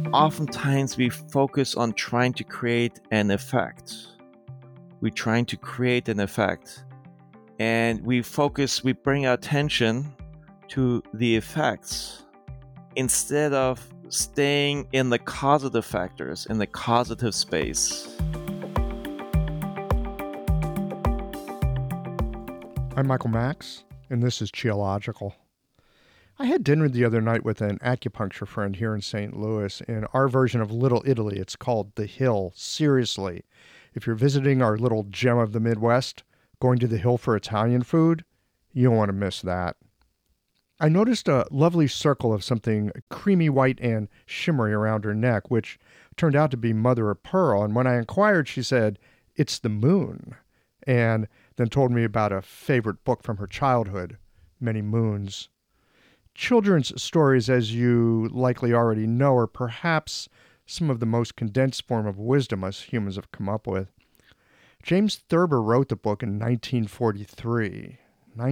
Oftentimes we focus on trying to create an effect. We're trying to create an effect. And we bring our attention to the effects instead of staying in the causative factors, in the causative space. I'm Michael Max, and this is Geological. I had dinner the other night with an acupuncture friend here in St. Louis. In our version of Little Italy, it's called The Hill. Seriously, if you're visiting our little gem of the Midwest, going to the Hill for Italian food, you don't want to miss that. I noticed a lovely circle of something creamy white and shimmery around her neck, which turned out to be mother of pearl. And when I inquired, she said, "It's the moon," and then told me about a favorite book from her childhood, Many Moons. Children's stories, as you likely already know, are perhaps some of the most condensed form of wisdom us humans have come up with. James Thurber wrote the book in 1943.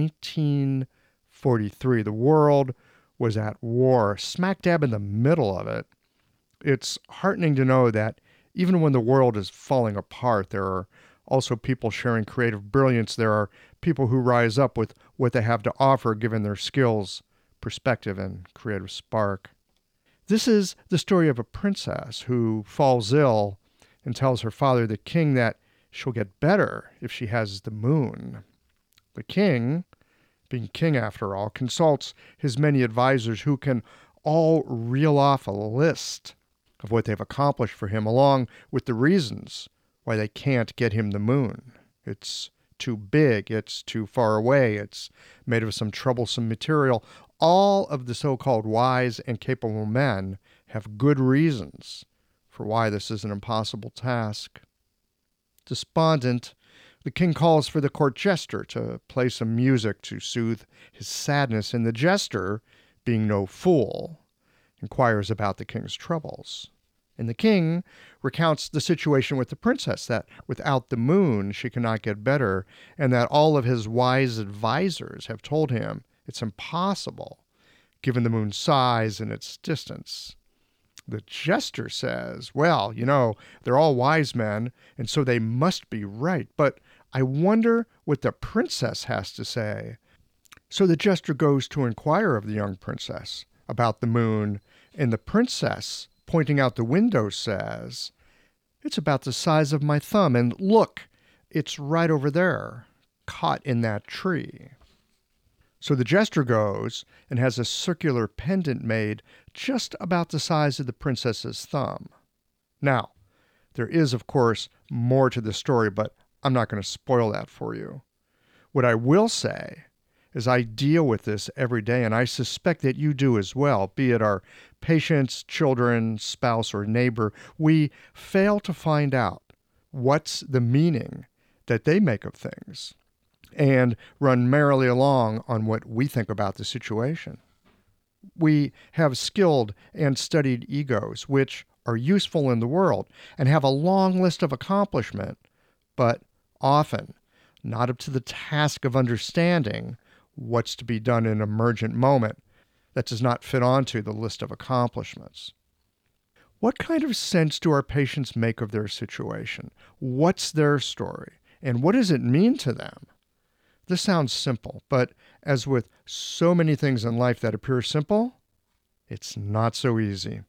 1943. The world was at war, smack dab in the middle of it. It's heartening to know that even when the world is falling apart, there are also people sharing creative brilliance. There are people who rise up with what they have to offer given their skills, perspective, and creative spark. This is the story of a princess who falls ill and tells her father, the king, that she'll get better if she has the moon. The king, being king after all, consults his many advisors who can all reel off a list of what they've accomplished for him, along with the reasons why they can't get him the moon. It's too big, it's too far away, it's made of some troublesome material. All of the so-called wise and capable men have good reasons for why this is an impossible task. Despondent, the king calls for the court jester to play some music to soothe his sadness, and the jester, being no fool, inquires about the king's troubles. And the king recounts the situation with the princess, that without the moon she cannot get better, and that all of his wise advisors have told him it's impossible, given the moon's size and its distance. The jester says, well, they're all wise men, and so they must be right, but I wonder what the princess has to say. So the jester goes to inquire of the young princess about the moon, and the princess, pointing out the window, says, "It's about the size of my thumb, and look, it's right over there, caught in that tree." So the jester goes and has a circular pendant made just about the size of the princess's thumb. Now, there is, of course, more to the story, but I'm not going to spoil that for you. What I will say is I deal with this every day, and I suspect that you do as well, be it our patients, children, spouse, or neighbor. We fail to find out what's the meaning that they make of things and run merrily along on what we think about the situation. We have skilled and studied egos, which are useful in the world and have a long list of accomplishment, but often not up to the task of understanding what's to be done in an emergent moment that does not fit onto the list of accomplishments. What kind of sense do our patients make of their situation? What's their story? And what does it mean to them? This sounds simple, but as with so many things in life that appear simple, it's not so easy.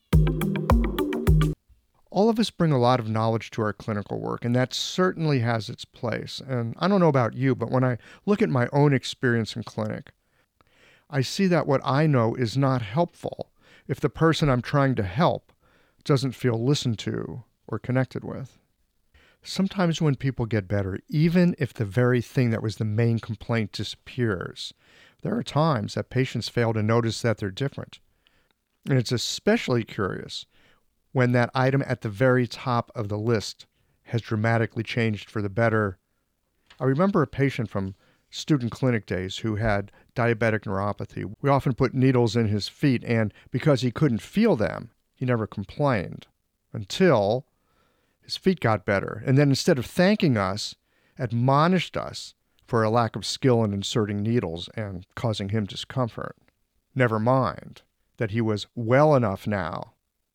All of us bring a lot of knowledge to our clinical work, and that certainly has its place. And I don't know about you, but when I look at my own experience in clinic, I see that what I know is not helpful if the person I'm trying to help doesn't feel listened to or connected with. Sometimes when people get better, even if the very thing that was the main complaint disappears, there are times that patients fail to notice that they're different. And it's especially curious when that item at the very top of the list has dramatically changed for the better. I remember a patient from student clinic days who had diabetic neuropathy. We often put needles in his feet, and because he couldn't feel them, he never complained until his feet got better. And then instead of thanking us, admonished us for a lack of skill in inserting needles and causing him discomfort. Never mind that he was well enough now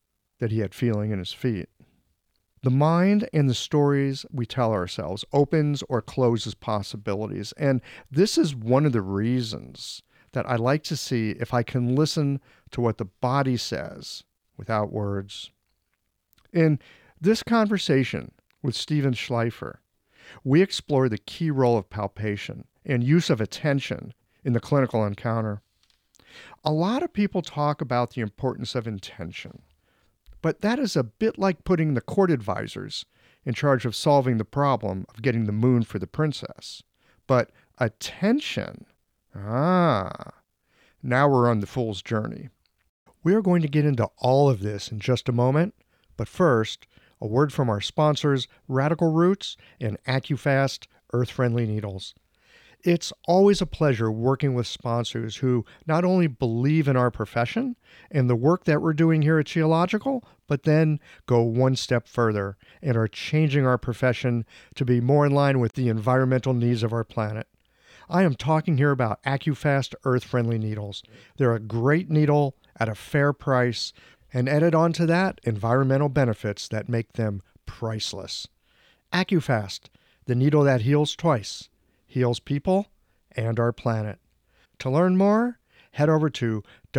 that he had feeling in his feet. The mind and the stories we tell ourselves opens or closes possibilities. And this is one of the reasons that I like to see if I can listen to what the body says without words. In this conversation with Steven Schleifer, we explore the key role of palpation and use of attention in the clinical encounter. A lot of people talk about the importance of intention, but that is a bit like putting the court advisors in charge of solving the problem of getting the moon for the princess. But attention, now we're on the fool's journey. We are going to get into all of this in just a moment, but first, a word from our sponsors, Radical Roots and AccuFast Earth-Friendly Needles. It's always a pleasure working with sponsors who not only believe in our profession and the work that we're doing here at Qiological, but then go one step further and are changing our profession to be more in line with the environmental needs of our planet. I am talking here about AccuFast Earth-Friendly Needles. They're a great needle at a fair price, and added on to that, environmental benefits that make them priceless. AccuFast, the needle that heals twice. Heals people and our planet. To learn more, head over to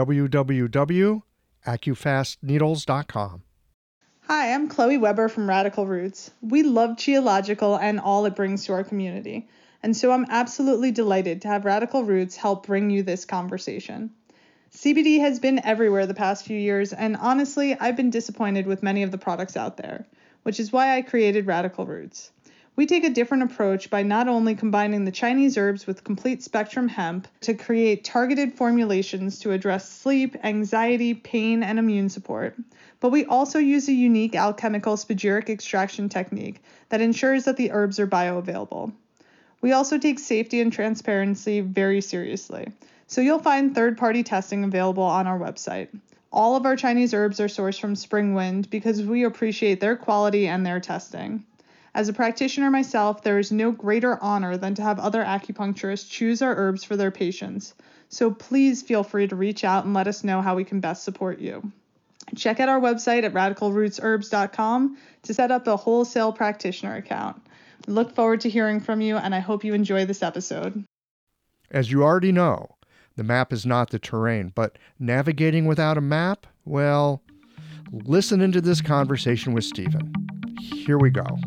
www.accufastneedles.com. Hi, I'm Chloe Weber from Radical Roots. We love Qiological and all it brings to our community, and so I'm absolutely delighted to have Radical Roots help bring you this conversation. CBD has been everywhere the past few years, and honestly, I've been disappointed with many of the products out there, which is why I created Radical Roots. We take a different approach by not only combining the Chinese herbs with complete spectrum hemp to create targeted formulations to address sleep, anxiety, pain, and immune support, but we also use a unique alchemical spagyric extraction technique that ensures that the herbs are bioavailable. We also take safety and transparency very seriously, so you'll find third-party testing available on our website. All of our Chinese herbs are sourced from Springwind because we appreciate their quality and their testing. As a practitioner myself, there is no greater honor than to have other acupuncturists choose our herbs for their patients. So please feel free to reach out and let us know how we can best support you. Check out our website at radicalrootsherbs.com to set up a wholesale practitioner account. We look forward to hearing from you, and I hope you enjoy this episode. As you already know, the map is not the terrain, but navigating without a map, well, listen into this conversation with Steven. Here we go.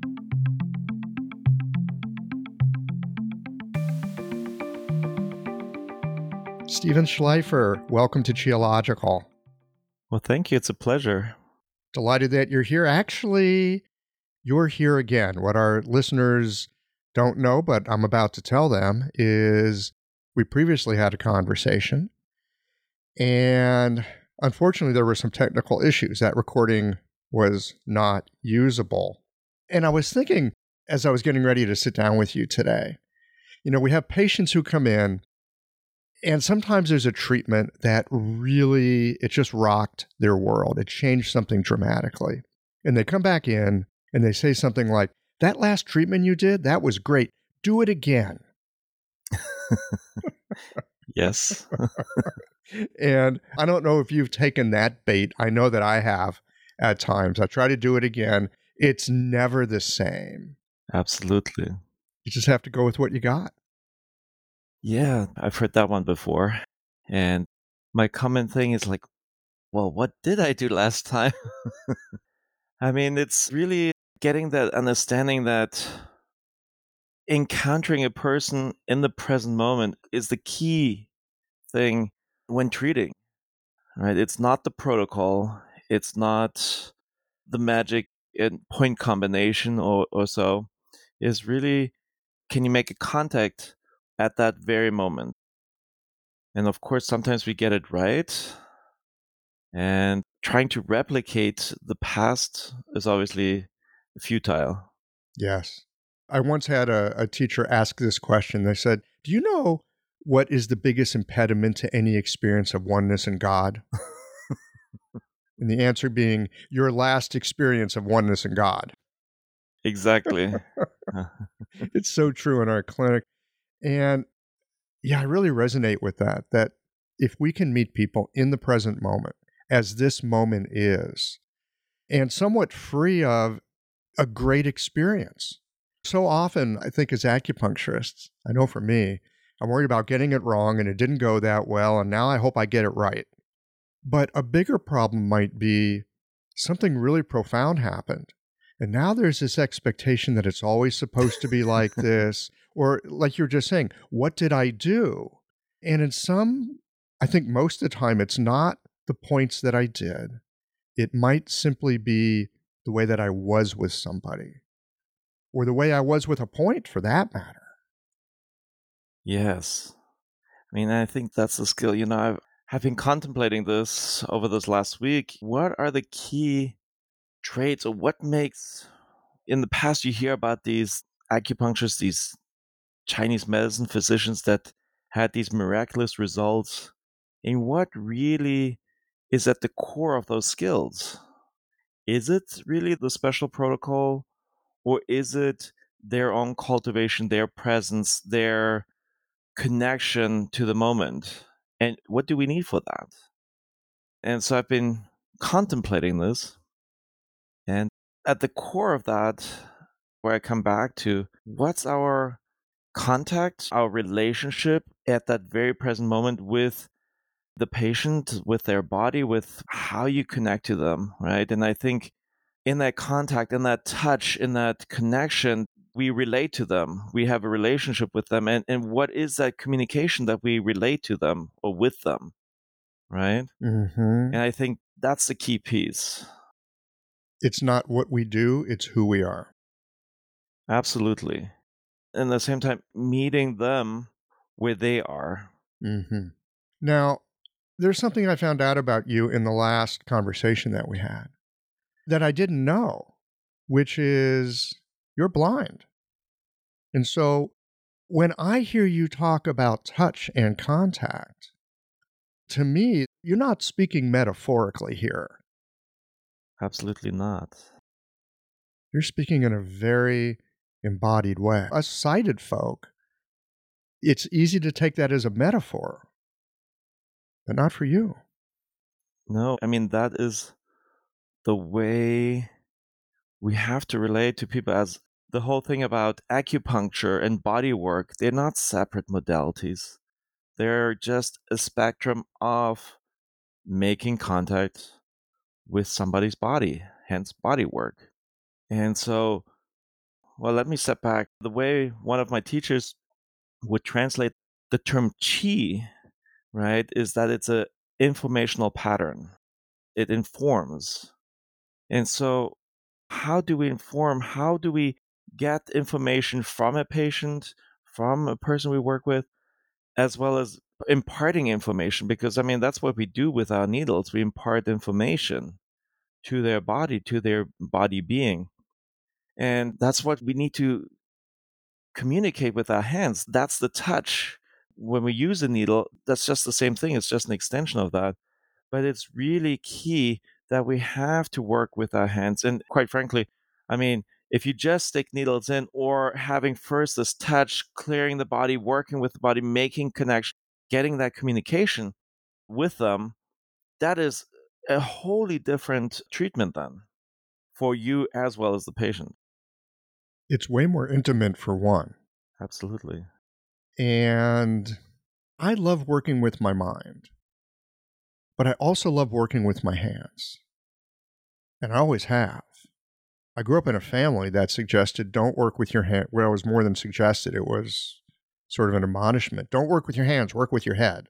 Steven Schleifer, welcome to Qiological. Well, thank you. It's a pleasure. Delighted that you're here. Actually, you're here again. What our listeners don't know, but I'm about to tell them, is we previously had a conversation, and unfortunately, there were some technical issues. That recording was not usable. And I was thinking, as I was getting ready to sit down with you today, we have patients who come in, and sometimes there's a treatment that really, it just rocked their world. It changed something dramatically. And they come back in and they say something like, "That last treatment you did, that was great. Do it again." Yes. And I don't know if you've taken that bait. I know that I have at times. I try to do it again. It's never the same. Absolutely. You just have to go with what you got. Yeah, I've heard that one before. And my common thing is like, well, what did I do last time? I mean, it's really getting that understanding that encountering a person in the present moment is the key thing when treating, right? It's not the protocol. It's not the magic and point combination or so. It's really, can you make a contact at that very moment? And of course, sometimes we get it right. And trying to replicate the past is obviously futile. Yes. I once had a teacher ask this question. They said, "Do you know what is the biggest impediment to any experience of oneness in God?" And the answer being your last experience of oneness in God. Exactly. It's so true in our clinic. And yeah, I really resonate with that if we can meet people in the present moment, as this moment is, and somewhat free of a great experience. So often, I think, as acupuncturists, I know for me, I'm worried about getting it wrong and it didn't go that well, and now I hope I get it right. But a bigger problem might be something really profound happened. And now there's this expectation that it's always supposed to be like this, or like you're just saying, what did I do? And in some, I think most of the time, it's not the points that I did. It might simply be the way that I was with somebody, or the way I was with a point for that matter. Yes. I mean, I think that's the skill. I've been contemplating this over this last week. What are the key traits, or what makes, in the past, you hear about these acupuncturists, these Chinese medicine physicians that had these miraculous results, and what really is at the core of those skills? Is it really the special protocol, or is it their own cultivation, their presence, their connection to the moment? And what do we need for that? And so I've been contemplating this. And at the core of that, where I come back to, what's our contact, our relationship at that very present moment with the patient, with their body, with how you connect to them, right? And I think in that contact, in that touch, in that connection, we relate to them. We have a relationship with them. And what is that communication that we relate to them or with them, right? Mm-hmm. And I think that's the key piece. It's not what we do, it's who we are. Absolutely. And at the same time, meeting them where they are. Mm-hmm. Now, there's something I found out about you in the last conversation that we had that I didn't know, which is you're blind. And so when I hear you talk about touch and contact, to me, you're not speaking metaphorically here. Absolutely not. You're speaking in a very embodied way. Us sighted folk, it's easy to take that as a metaphor, but not for you. No, I mean, that is the way we have to relate to people. As the whole thing about acupuncture and body work, they're not separate modalities. They're just a spectrum of making contact with somebody's body, hence body work. And so, well, let me step back. The way one of my teachers would translate the term qi, right, is that it's a informational pattern. It informs. And so, how do we inform? How do we get information from a patient, from a person we work with, as well as imparting information? Because, I mean, that's what we do with our needles. We impart information to their body being. And that's what we need to communicate with our hands. That's the touch. When we use a needle, that's just the same thing. It's just an extension of that. But it's really key that we have to work with our hands. And quite frankly, I mean, if you just stick needles in, or having first this touch, clearing the body, working with the body, making connection, getting that communication with them, that is a wholly different treatment then for you as well as the patient. It's way more intimate for one. Absolutely. And I love working with my mind, but I also love working with my hands. And I always have. I grew up in a family that suggested don't work with your hand. Well, it was more than suggested. It was sort of an admonishment. Don't work with your hands, work with your head.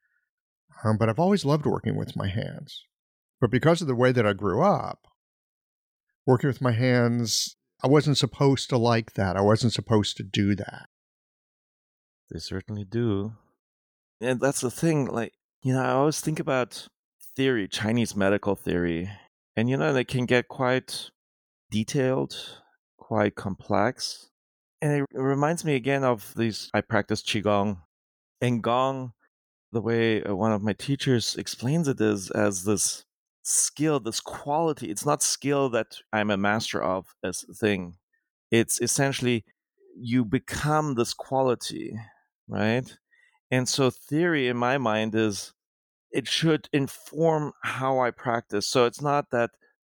But I've always loved working with my hands. But because of the way that I grew up, working with my hands, I wasn't supposed to like that. I wasn't supposed to do that. They certainly do. And that's the thing, like, I always think about theory, Chinese medical theory, and, they can get quite detailed, quite complex. And it reminds me again of I practice Qigong. And Gong, the way one of my teachers explains it, is as this skill, this quality. It's not skill that I'm a master of as a thing. It's essentially you become this quality, right? And so theory in my mind is it should inform how I practice. So it's not that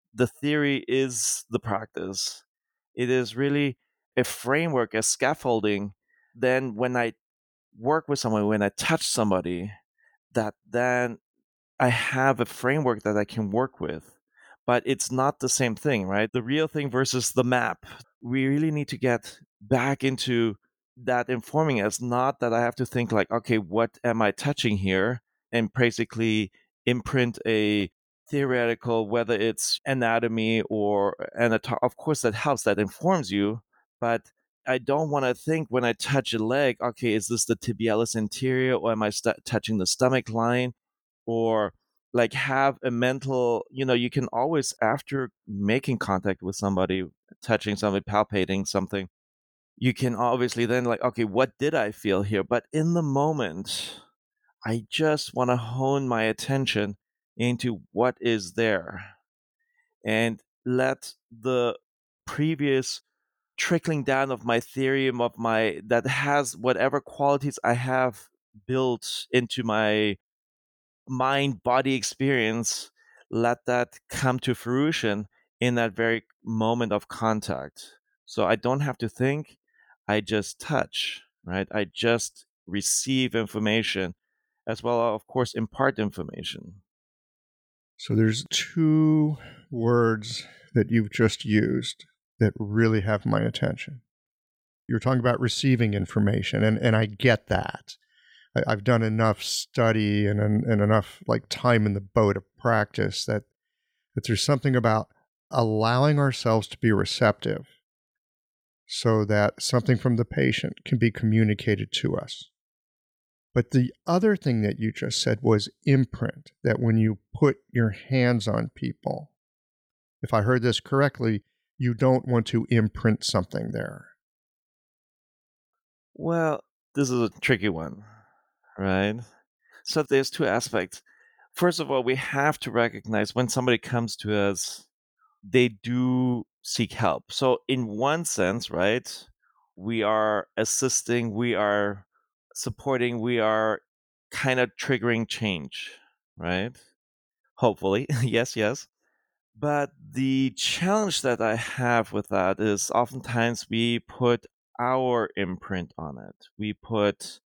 the theory is the practice. It is really a framework, a scaffolding. Then when I work with someone, when I touch somebody, that then I have a framework that I can work with. But it's not the same thing, right? The real thing versus the map. We really need to get back into that informing us, not that I have to think like, okay, what am I touching here? And basically imprint a theoretical, whether it's anatomy or of course that helps, that informs you. But I don't want to think when I touch a leg, okay, is this the tibialis anterior or am I touching the stomach line? Or like have a mental, you can always, after making contact with somebody, touching somebody, palpating something, you can obviously then like, okay, what did I feel here? But in the moment, I just want to hone my attention into what is there and let the previous trickling down of my theorem of my that has whatever qualities I have built into my mind body experience, let that come to fruition in that very moment of contact. So I don't have to think, I just touch, right? I just receive information as well, of course, impart information. So there's two words that you've just used that really have my attention. You're talking about receiving information, and I get that. I've done enough study and enough like time in the boat of practice that there's something about allowing ourselves to be receptive so that something from the patient can be communicated to us. But the other thing that you just said was imprint, that when you put your hands on people, if I heard this correctly, you don't want to imprint something there. Well, this is a tricky one, right? So there's two aspects. First of all, we have to recognize when somebody comes to us, they do seek help. So in one sense, right, we are assisting, we are supporting, we are kind of triggering change, right? Hopefully. Yes. But the challenge that I have with that is oftentimes we put our imprint on it. We put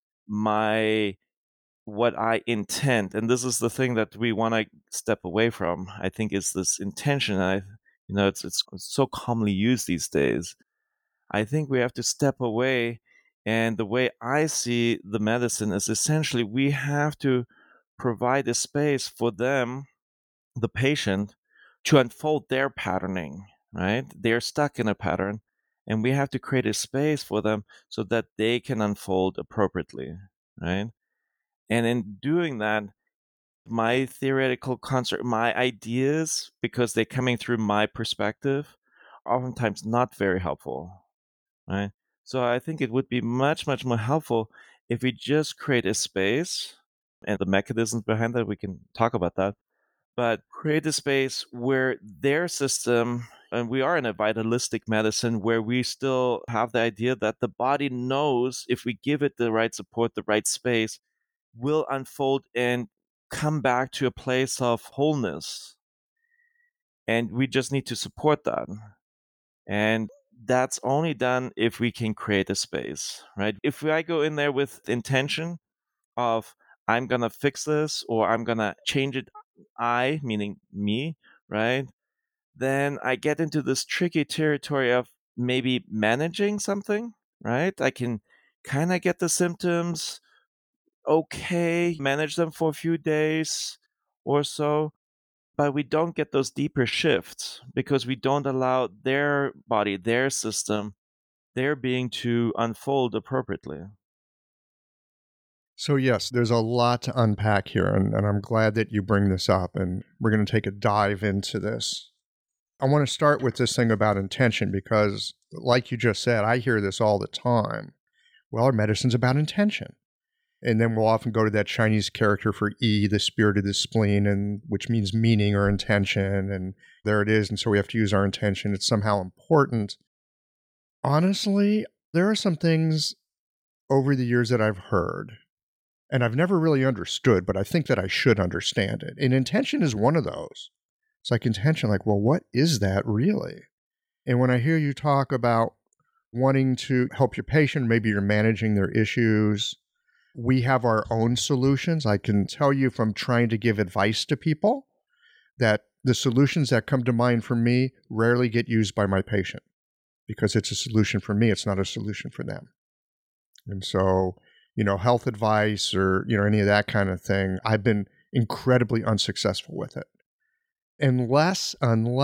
what I intend, and this is the thing that we want to step away from. I think is this intention. It's so commonly used these days. I think we have to step away, and the way I see the medicine is essentially we have to provide a space for them, the patient, to unfold their patterning. Right? They're stuck in a pattern, and we have to create a space for them so that they can unfold appropriately. Right? And in doing that, my theoretical construct, my ideas, because they're coming through my perspective, are oftentimes not very helpful, right? So I think it would be much, much more helpful if we just create a space, and the mechanisms behind that, we can talk about that, but create a space where their system, and we are in a vitalistic medicine where we still have the idea that the body knows if we give it the right support, the right space, will unfold and come back to a place of wholeness. And we just need to support that. And that's only done if we can create a space, right? If I go in there with intention of, I'm going to fix this or I'm going to change it, I, meaning me, right? Then I get into this tricky territory of maybe managing something, right? I can kind of get the symptoms, okay, manage them for a few days or so, but we don't get those deeper shifts because we don't allow their body, their system, their being to unfold appropriately. So yes, there's a lot to unpack here, and I'm glad that you bring this up, and we're going to take a dive into this. I want to start with this thing about intention because, like you just said, I hear this all the time. Well, our medicine's about intention. And then we'll often go to that Chinese character for yi, the spirit of the spleen, and which means meaning or intention. And there it is. And so we have to use our intention. It's somehow important. Honestly, there are some things over the years that I've heard, and I've never really understood, but I think that I should understand it. And intention is one of those. It's like intention, like, well, what is that really? And when I hear you talk about wanting to help your patient, maybe you're managing their issues, we have our own solutions. I can tell you from trying to give advice to people that the solutions that come to mind for me rarely get used by my patient because it's a solution for me. It's not a solution for them. And so, health advice or, any of that kind of thing, I've been incredibly unsuccessful with it. Unless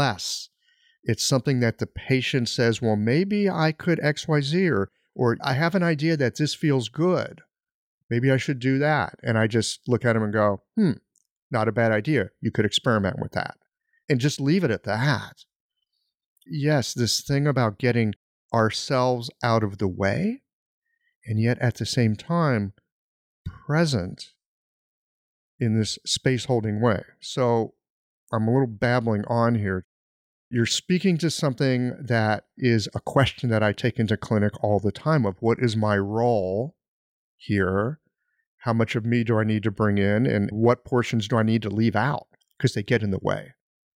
it's something that the patient says, well, maybe I could XYZ, or I have an idea that this feels good. Maybe I should do that. And I just look at them and go, not a bad idea. You could experiment with that. And just leave it at that. Yes, this thing about getting ourselves out of the way, and yet at the same time, present in this space-holding way. So I'm a little babbling on here. You're speaking to something that is a question that I take into clinic all the time of what is my role here? How much of me do I need to bring in? And what portions do I need to leave out? Because they get in the way.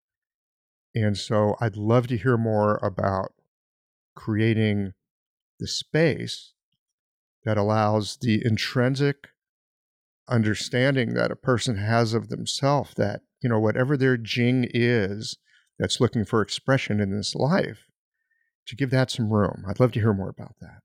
And so I'd love to hear more about creating the space that allows the intrinsic understanding that a person has of themselves, that, whatever their jing is that's looking for expression in this life, to give that some room. I'd love to hear more about that.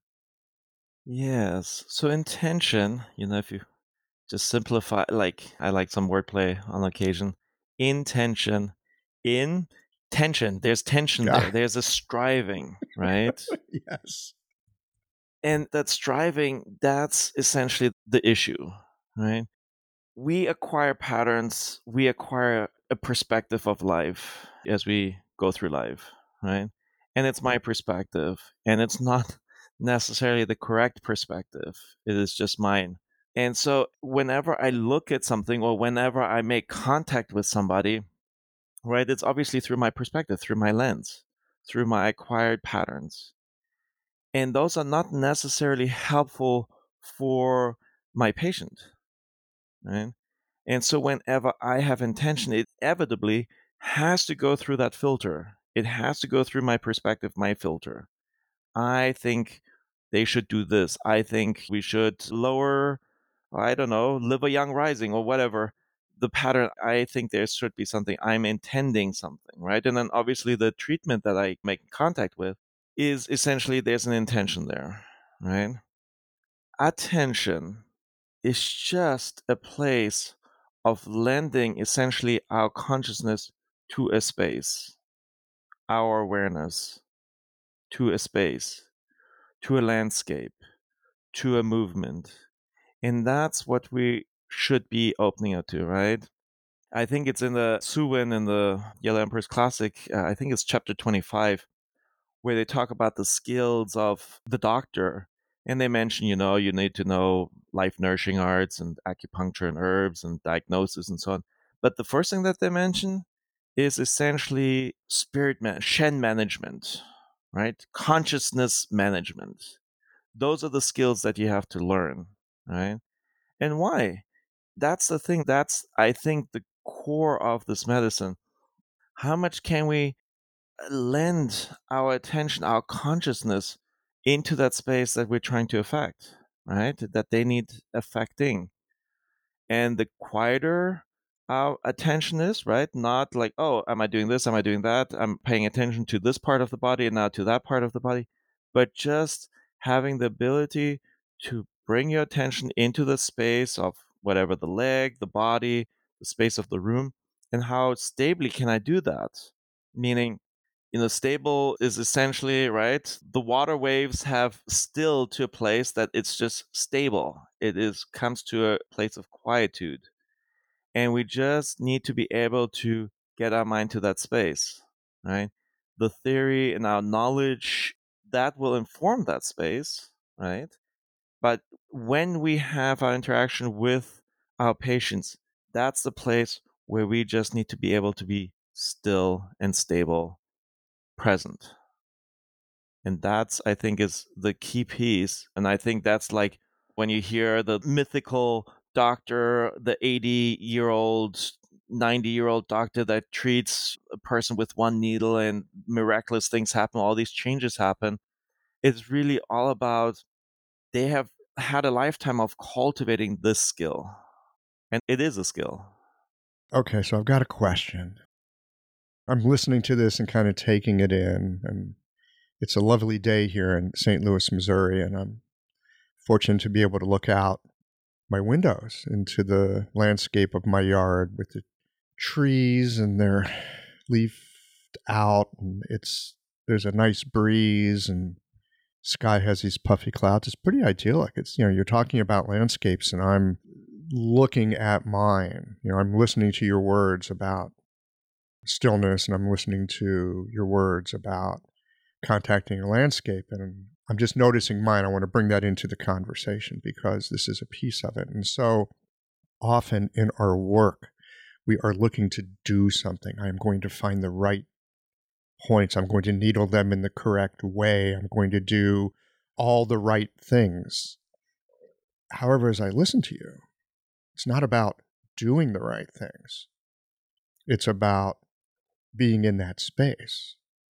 Yes. So intention, if you just simplify, I like some wordplay on occasion. Intention, in tension. There's tension there. There's a striving, right? Yes. And that striving, that's essentially the issue, right? We acquire patterns, we acquire a perspective of life as we go through life, right? And it's my perspective, and it's not necessarily the correct perspective. It is just mine. And so whenever I look at something or whenever I make contact with somebody, right, it's obviously through my perspective, through my lens, through my acquired patterns. And those are not necessarily helpful for my patient, right? And so whenever I have intention, it inevitably has to go through that filter. It has to go through my perspective, my filter. I think they should do this. I think we should lower, I don't know, live a young rising or whatever. The pattern, I think there should be something. I'm intending something, right? And then obviously the treatment that I make contact with is essentially there's an intention there, right? Attention is just a place of lending essentially our consciousness to a space, our awareness to a space, to a landscape, to a movement. And that's what we should be opening up to, right? I think it's in the Suwen in the Yellow Emperor's Classic, I think it's chapter 25, where they talk about the skills of the doctor. And they mention, you need to know life nourishing arts and acupuncture and herbs and diagnosis and so on. But the first thing that they mention is essentially Shen management, right? Consciousness management. Those are the skills that you have to learn, right? And why? That's the thing. That's, I think, the core of this medicine. How much can we lend our attention, our consciousness into that space that we're trying to affect, right? That they need affecting. And the quieter our attention is, right? Not like, oh, am I doing this? Am I doing that? I'm paying attention to this part of the body and now to that part of the body. But just having the ability to bring your attention into the space of whatever, the leg, the body, the space of the room, and how stably can I do that? Meaning, stable is essentially, right, the water waves have stilled to a place that it's just stable. Comes to a place of quietude. And we just need to be able to get our mind to that space, right? The theory and our knowledge, that will inform that space, right? But when we have our interaction with our patients, that's the place where we just need to be able to be still and stable, present. And that's, I think, is the key piece. And I think that's like when you hear the mythical doctor, the 80-year-old 90-year-old doctor that treats a person with one needle and miraculous things happen, all these changes happen. It's really all about they have had a lifetime of cultivating this skill. And it is a skill. Okay, so I've got a question. I'm listening to this and kind of taking it in, and it's a lovely day here in St. Louis, Missouri, and I'm fortunate to be able to look out my windows into the landscape of my yard with the trees, and they're leafed out, and there's a nice breeze, and sky has these puffy clouds. It's pretty idyllic. It's, you're talking about landscapes, and I'm looking at mine. I'm listening to your words about stillness, and I'm listening to your words about contacting a landscape, and I'm just noticing mine. I want to bring that into the conversation because this is a piece of it. And so often in our work, we are looking to do something. I'm going to find the right points. I'm going to needle them in the correct way. I'm going to do all the right things. However, as I listen to you, it's not about doing the right things. It's about being in that space,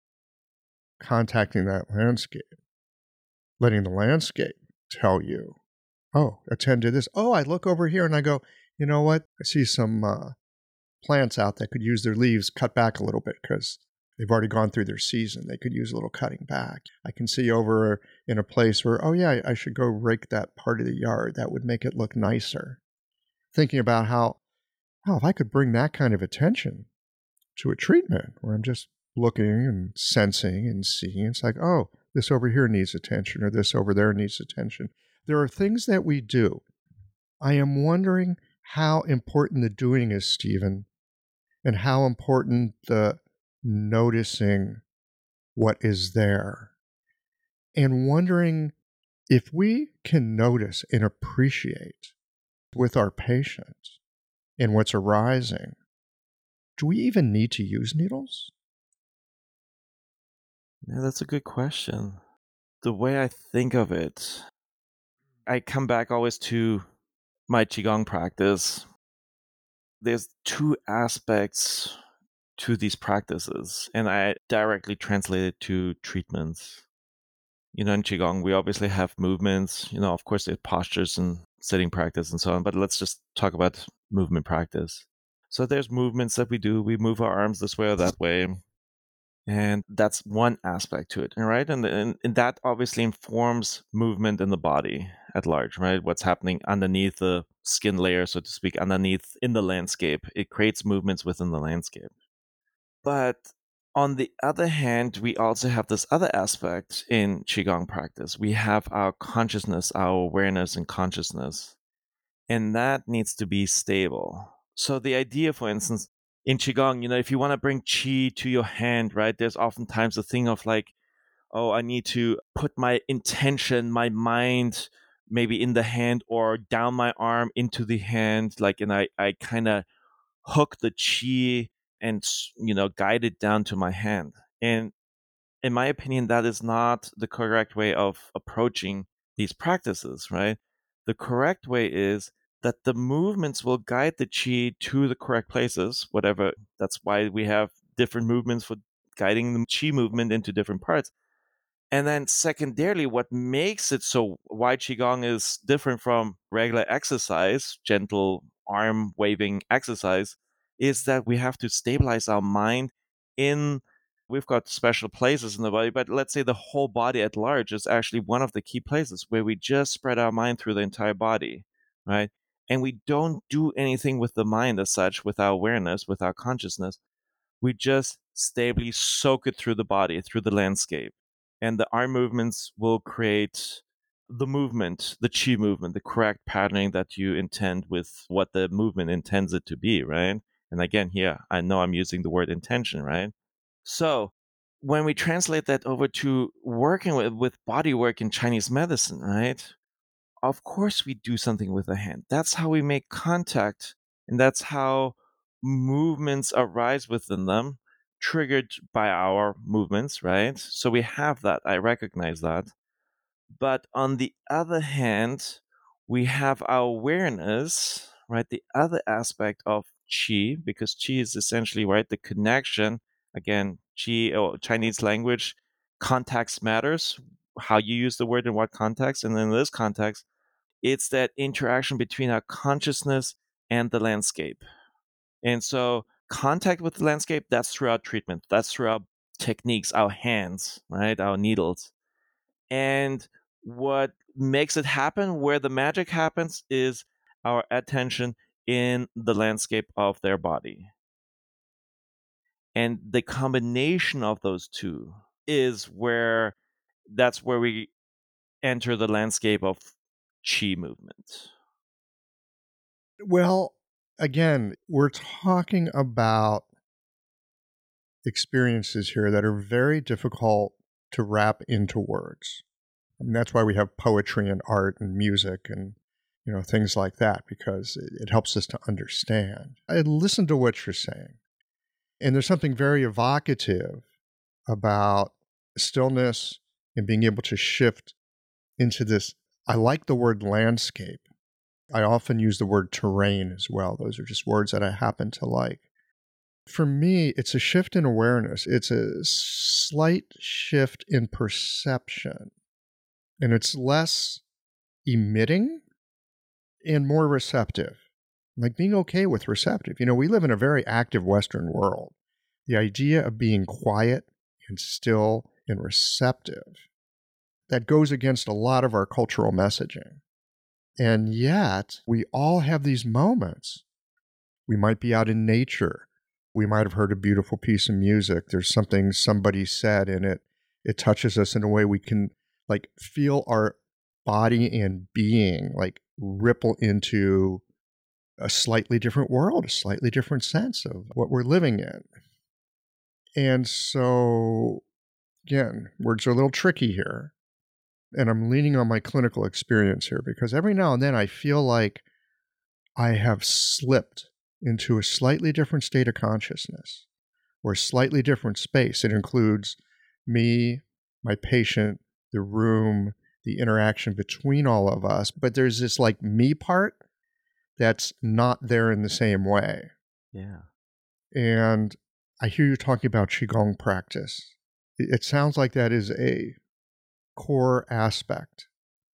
contacting that landscape, letting the landscape tell you, oh, attend to this. Oh, I look over here and I go, you know what? I see some plants out that could use their leaves cut back a little bit because they've already gone through their season. They could use a little cutting back. I can see over in a place where, oh yeah, I should go rake that part of the yard. That would make it look nicer. Thinking about how if I could bring that kind of attention to a treatment where I'm just looking and sensing and seeing, it's like, oh, this over here needs attention or this over there needs attention. There are things that we do. I am wondering how important the doing is, Stephen, and how important the noticing what is there. And wondering if we can notice and appreciate with our patient and what's arising, do we even need to use needles? Yeah, that's a good question. The way I think of it, I come back always to my Qigong practice. There's two aspects to these practices, and I directly translate it to treatments. In Qigong, we obviously have movements, of course, there's postures and sitting practice and so on, but let's just talk about movement practice. So there's movements that we do. We move our arms this way or that way. And that's one aspect to it, right? And that obviously informs movement in the body at large, right? What's happening underneath the skin layer, so to speak, underneath in the landscape. It creates movements within the landscape. But on the other hand, we also have this other aspect in Qigong practice. We have our consciousness, our awareness and consciousness, and that needs to be stable. So the idea, for instance, in Qigong, if you want to bring Qi to your hand, right, there's oftentimes a thing of like, oh, I need to put my intention, my mind, maybe in the hand or down my arm into the hand, and I kind of hook the Qi and, guide it down to my hand. And in my opinion, that is not the correct way of approaching these practices, right? The correct way is that the movements will guide the Qi to the correct places, whatever. That's why we have different movements for guiding the Qi movement into different parts. And then secondarily, what makes it so why Qigong is different from regular exercise, gentle arm waving exercise, is that we have to stabilize our mind we've got special places in the body, but let's say the whole body at large is actually one of the key places where we just spread our mind through the entire body, right? And we don't do anything with the mind as such, with our awareness, with our consciousness. We just stably soak it through the body, through the landscape. And the arm movements will create the movement, the Qi movement, the correct patterning that you intend with what the movement intends it to be, right? And again, here, I know I'm using the word intention, right? So when we translate that over to working with body work in Chinese medicine, right? Of course we do something with the hand. That's how we make contact, and that's how movements arise within them, triggered by our movements, right? So we have that. I recognize that. But on the other hand, we have our awareness, right? The other aspect of qi, because qi is essentially, right, the connection. Again, qi, or Chinese language, context matters, how you use the word in what context. And in this context, it's that interaction between our consciousness and the landscape. And so contact with the landscape, that's through our treatment. That's through our techniques, our hands, right? Our needles. And what makes it happen, where the magic happens, is our attention in the landscape of their body. And the combination of those two is that's where we enter the landscape of qi movement. Well, again, we're talking about experiences here that are very difficult to wrap into words. And that's why we have poetry and art and music and things like that, because it helps us to understand. I listen to what you're saying, and there's something very evocative about stillness and being able to shift into this. I like the word landscape. I often use the word terrain as well. Those are just words that I happen to like. For me, it's a shift in awareness. It's a slight shift in perception. And it's less emitting and more receptive. Like being okay with receptive. We live in a very active Western world. The idea of being quiet and still and receptive, that goes against a lot of our cultural messaging. And yet, we all have these moments. We might be out in nature. We might have heard a beautiful piece of music. There's something somebody said, and it touches us in a way we can feel our body and being ripple into a slightly different world, a slightly different sense of what we're living in. And so, again, words are a little tricky here. And I'm leaning on my clinical experience here, because every now and then I feel like I have slipped into a slightly different state of consciousness or a slightly different space. It includes me, my patient, the room, the interaction between all of us. But there's this me part that's not there in the same way. Yeah. And I hear you talking about Qigong practice. It sounds like that is a core aspect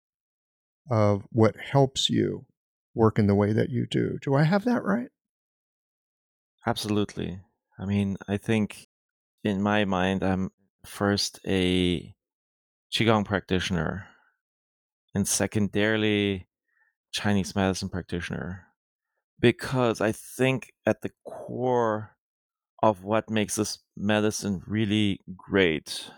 of what helps you work in the way that you do. Do I have that right? Absolutely. I mean, I think in my mind, I'm first a Qigong practitioner and secondarily Chinese medicine practitioner, because I think at the core of what makes this medicine really great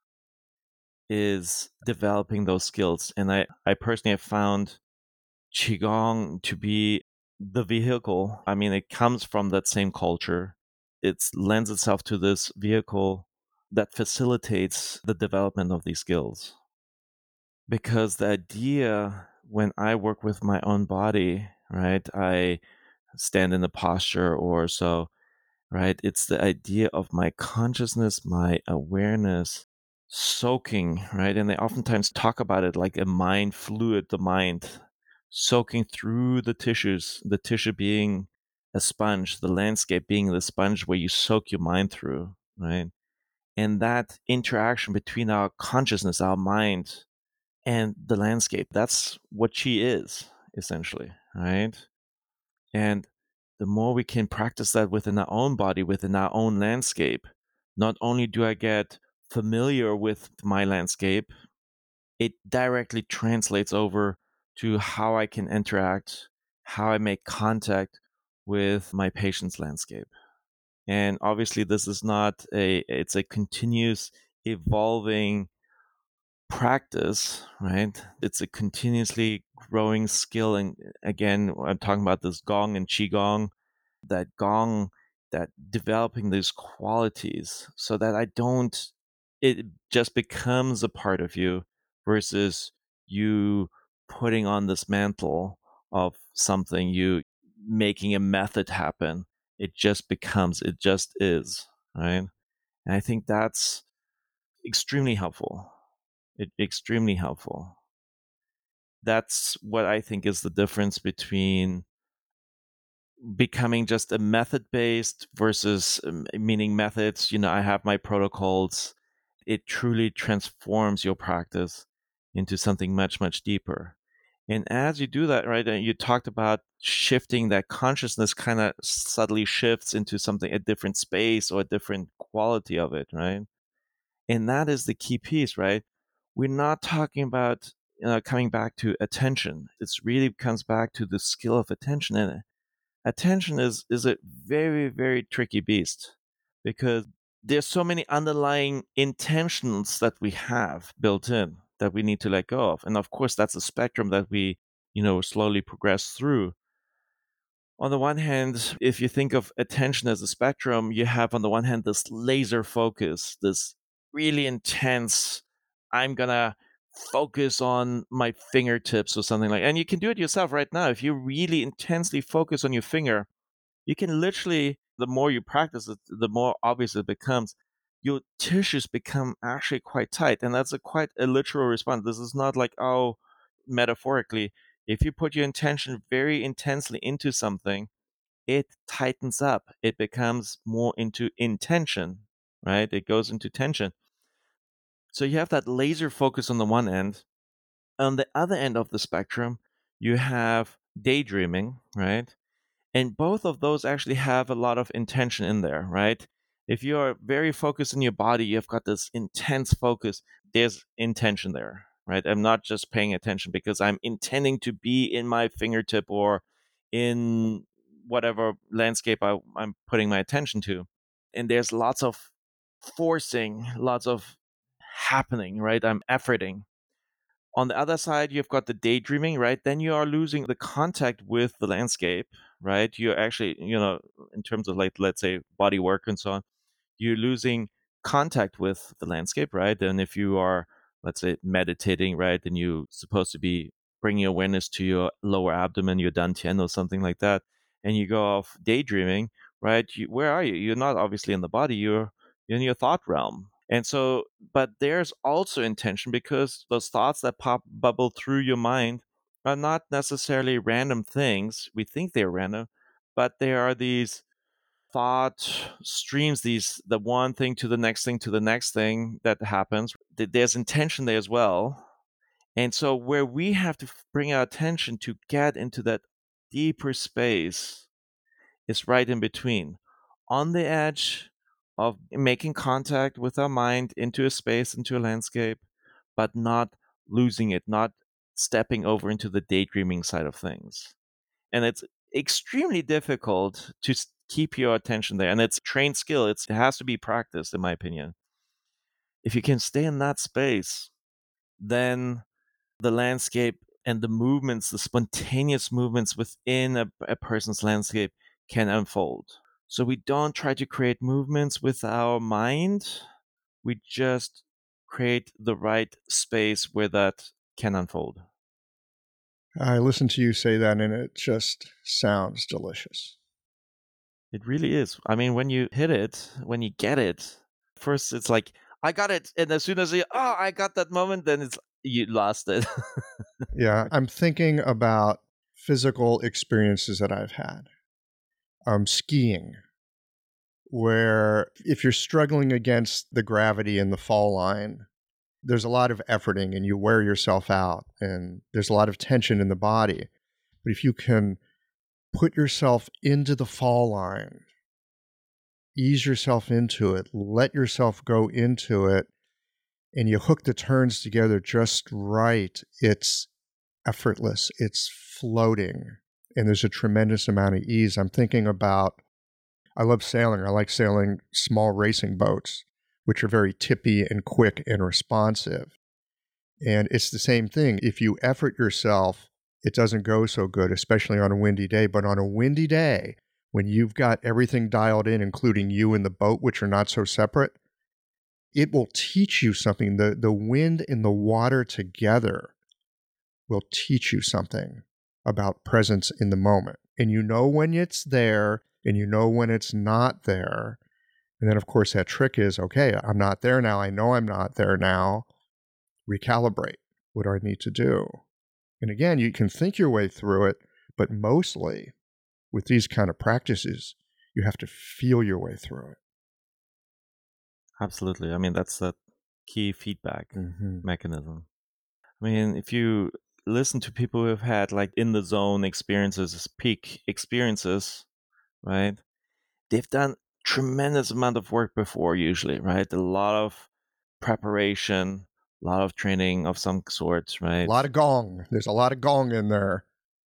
is developing those skills. And I personally have found Qigong to be the vehicle. I mean, it comes from that same culture. It lends itself to this vehicle that facilitates the development of these skills. Because the idea, when I work with my own body, right, I stand in a posture or so, right, it's the idea of my consciousness, my awareness soaking, right? And they oftentimes talk about it like a mind fluid, the mind soaking through the tissues, the tissue being a sponge, the landscape being the sponge where you soak your mind through, right? And that interaction between our consciousness, our mind, and the landscape, that's what qi is, essentially, right? And the more we can practice that within our own body, within our own landscape, not only do I get familiar with my landscape, it directly translates over to how I can interact, how I make contact with my patient's landscape. And obviously this is not it's a continuous evolving practice, right? It's a continuously growing skill. And again, I'm talking about this gong and qigong, that gong, that developing these qualities so that it just becomes a part of you versus you putting on this mantle of something, you making a method happen. It just is, right? And I think that's extremely helpful. Extremely helpful. That's what I think is the difference between becoming just a method based versus meaning methods. I have my protocols. It truly transforms your practice into something much, much deeper. And as you do that, right, and you talked about shifting that consciousness kind of subtly shifts into something, a different space or a different quality of it, right? And that is the key piece, right? We're not talking about coming back to attention. It really comes back to the skill of attention. And attention is a very, very tricky beast because there's so many underlying intentions that we have built in that we need to let go of. And of course, that's a spectrum that we, slowly progress through. On the one hand, if you think of attention as a spectrum, you have on the one hand this laser focus, this really intense, I'm going to focus on my fingertips or something like, and you can do it yourself right now. If you really intensely focus on your finger, you can literally, the more you practice it, the more obvious it becomes. Your tissues become actually quite tight. And that's quite a literal response. This is not like, metaphorically. If you put your intention very intensely into something, it tightens up. It becomes more into intention, right? It goes into tension. So you have that laser focus on the one end. On the other end of the spectrum, you have daydreaming, right? And both of those actually have a lot of intention in there, right? If you are very focused in your body, you've got this intense focus, there's intention there, right? I'm not just paying attention because I'm intending to be in my fingertip or in whatever landscape I'm putting my attention to. And there's lots of forcing, lots of happening, right? I'm efforting. On the other side, you've got the daydreaming, right? Then you are losing the contact with the landscape, right? You're actually, in terms of like, let's say body work and so on, you're losing contact with the landscape, right? And if you are, let's say, meditating, right, then you're supposed to be bringing awareness to your lower abdomen, your dantian or something like that, and you go off daydreaming, right? Where are you? You're not obviously in the body. You're in your thought realm. And so, but there's also intention because those thoughts that bubble through your mind are not necessarily random things. We think they're random, but they are these thought streams, the one thing to the next thing to the next thing that happens. There's intention there as well. And so where we have to bring our attention to get into that deeper space is right in between, on the edge of making contact with our mind into a space, into a landscape, but not losing it, not stepping over into the daydreaming side of things. And it's extremely difficult to keep your attention there. And it's trained skill. It has to be practiced, in my opinion. If you can stay in that space, then the landscape and the movements, the spontaneous movements within a person's landscape can unfold. So we don't try to create movements with our mind. We just create the right space where that can unfold. I listen to you say that and it just sounds delicious. It really is. I mean, when you hit it, when you get it, first it's like, I got it. And as soon as I got that moment, then you lost it. Yeah, I'm thinking about physical experiences that I've had. Skiing, where if you're struggling against the gravity and the fall line, there's a lot of efforting and you wear yourself out and there's a lot of tension in the body. But if you can put yourself into the fall line, ease yourself into it, let yourself go into it, and you hook the turns together just right, it's effortless, it's floating, and there's a tremendous amount of ease. I'm thinking about, I love sailing. I like sailing small racing boats, which are very tippy and quick and responsive. And it's the same thing. If you effort yourself, it doesn't go so good, especially on a windy day. But on a windy day, when you've got everything dialed in, including you and the boat, which are not so separate, it will teach you something. The wind and the water together will teach you something about presence in the moment. And you know when it's there and you know when it's not there. And then, of course, that trick is, okay, I'm not there now. I know I'm not there now. Recalibrate. What do I need to do? And again, you can think your way through it, but mostly with these kind of practices, you have to feel your way through it. Absolutely. I mean, that's the key feedback Mm-hmm. mechanism. I mean, if you listen to people who have had like in the zone experiences, peak experiences, right? They've done tremendous amount of work before usually, right? A lot of preparation, a lot of training of some sort, right? A lot of gong. There's a lot of gong in there.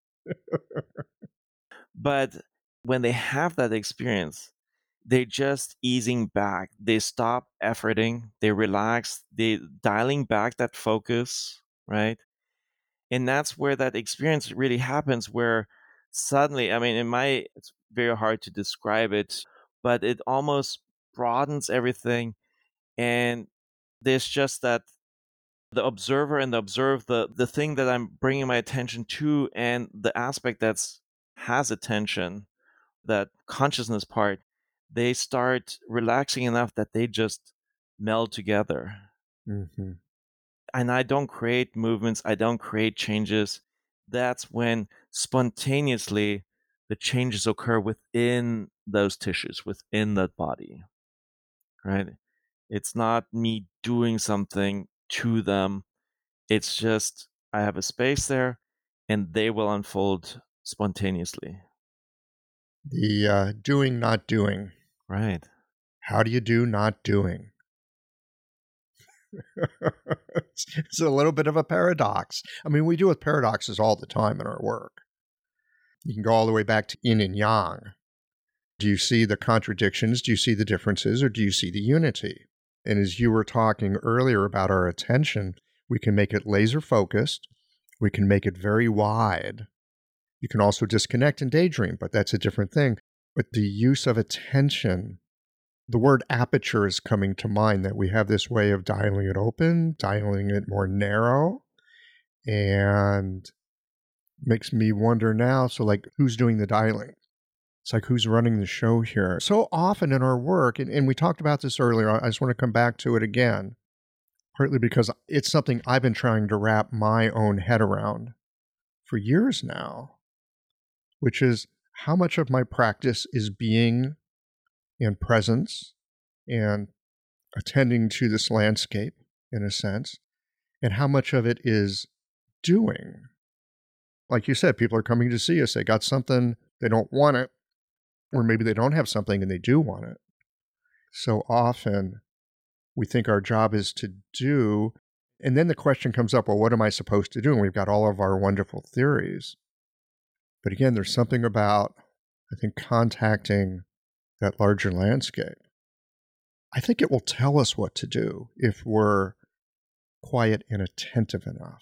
But when they have that experience, they're just easing back. They stop efforting, they relax, they dialing back that focus, right? And that's where that experience really happens, where suddenly, I mean, it's very hard to describe it, but it almost broadens everything. And there's just that the observer and the observed, the thing that I'm bringing my attention to, and the aspect that's has attention, that consciousness part, they start relaxing enough that they just meld together. Mm-hmm. And I don't create movements, I don't create changes. That's when spontaneously the changes occur within those tissues, within that body, right? It's not me doing something to them. It's just I have a space there and they will unfold spontaneously. The doing, not doing. Right. How do you do not doing? It's a little bit of a paradox. I mean, we deal with paradoxes all the time in our work. You can go all the way back to yin and yang. Do you see the contradictions? Do you see the differences? Or do you see the unity? And as you were talking earlier about our attention, we can make it laser focused. We can make it very wide. You can also disconnect and daydream, but that's a different thing. But the use of attention, the word aperture is coming to mind, that we have this way of dialing it open, dialing it more narrow, and makes me wonder now, so like, who's doing the dialing? It's like, who's running the show here? So often in our work, and we talked about this earlier, I just want to come back to it again, partly because it's something I've been trying to wrap my own head around for years now, which is how much of my practice is being in presence and attending to this landscape, in a sense, and how much of it is doing. Like you said, people are coming to see us. They got something, they don't want it, or maybe they don't have something and they do want it. So often we think our job is to do, and then the question comes up, well, what am I supposed to do? And we've got all of our wonderful theories. But again, there's something about, I think, contacting that larger landscape. I think it will tell us what to do if we're quiet and attentive enough.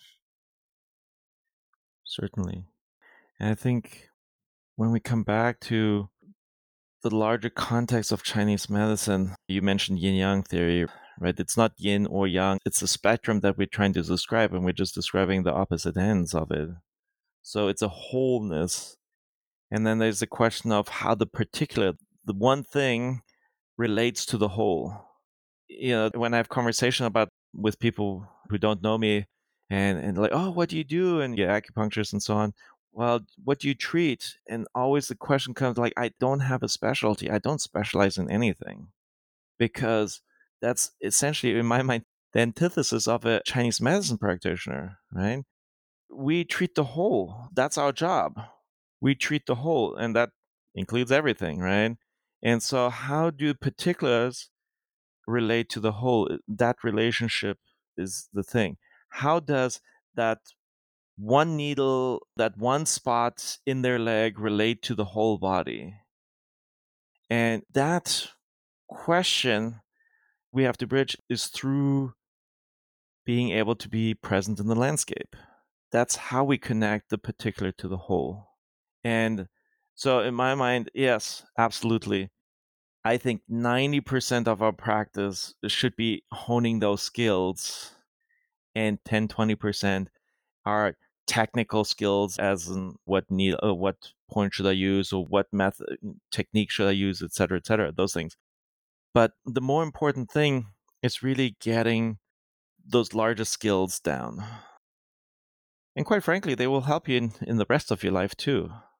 Certainly. And I think when we come back to the larger context of Chinese medicine, you mentioned yin-yang theory, right? It's not yin or yang. It's a spectrum that we're trying to describe, and we're just describing the opposite ends of it. So it's a wholeness. And then there's the question of how the one thing relates to the whole. You know, when I have conversation with people who don't know me and like, oh, what do you do? And yeah, acupuncturist and so on. Well, what do you treat? And always the question comes like, I don't have a specialty. I don't specialize in anything, because that's essentially, in my mind, the antithesis of a Chinese medicine practitioner, right? We treat the whole. That's our job. We treat the whole, and that includes everything, right? And so how do particulars relate to the whole? That relationship is the thing. How does that one needle, that one spot in their leg relate to the whole body? And that question we have to bridge is through being able to be present in the landscape. That's how we connect the particular to the whole. And so in my mind, yes, absolutely. I think 90% of our practice should be honing those skills, and 10-20% are technical skills, as in what point should I use, or what method technique should I use, etc., those things. But the more important thing is really getting those larger skills down. And quite frankly, they will help you in the rest of your life too.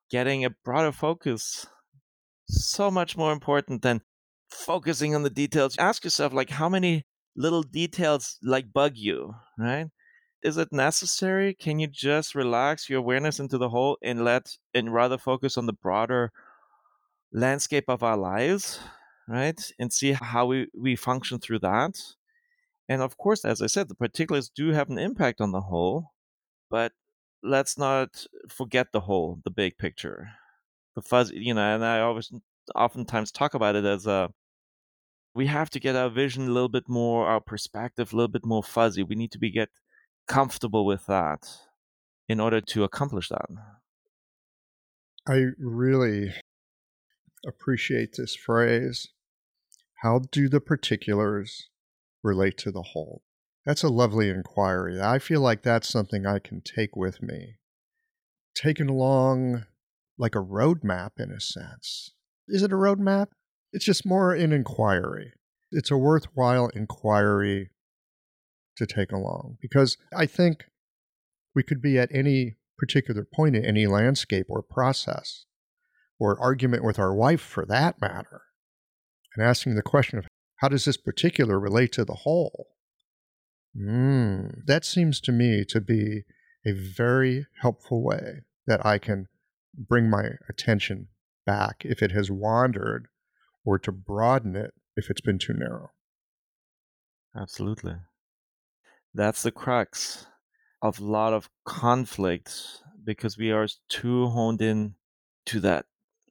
getting a broader focus so much more important than focusing on the details. Ask yourself, like, how many little details like bug you, right? Is it necessary? Can you just relax your awareness into the whole and rather focus on the broader landscape of our lives, right? And see how we function through that. And of course, as I said, the particulars do have an impact on the whole, but let's not forget the whole, the big picture. The fuzzy, and I always oftentimes talk about it as we have to get our vision a little bit more, our perspective a little bit more fuzzy. We need to get comfortable with that in order to accomplish that. I really appreciate this phrase. How do the particulars relate to the whole? That's a lovely inquiry. I feel like that's something I can take with me. Taken along like a roadmap in a sense. Is it a roadmap? It's just more an inquiry. It's a worthwhile inquiry to take along because I think we could be at any particular point in any landscape or process or argument with our wife for that matter and asking the question of how does this particular relate to the whole? That seems to me to be a very helpful way that I can bring my attention back if it has wandered or to broaden it if it's been too narrow. Absolutely. That's the crux of a lot of conflict because we are too honed in to that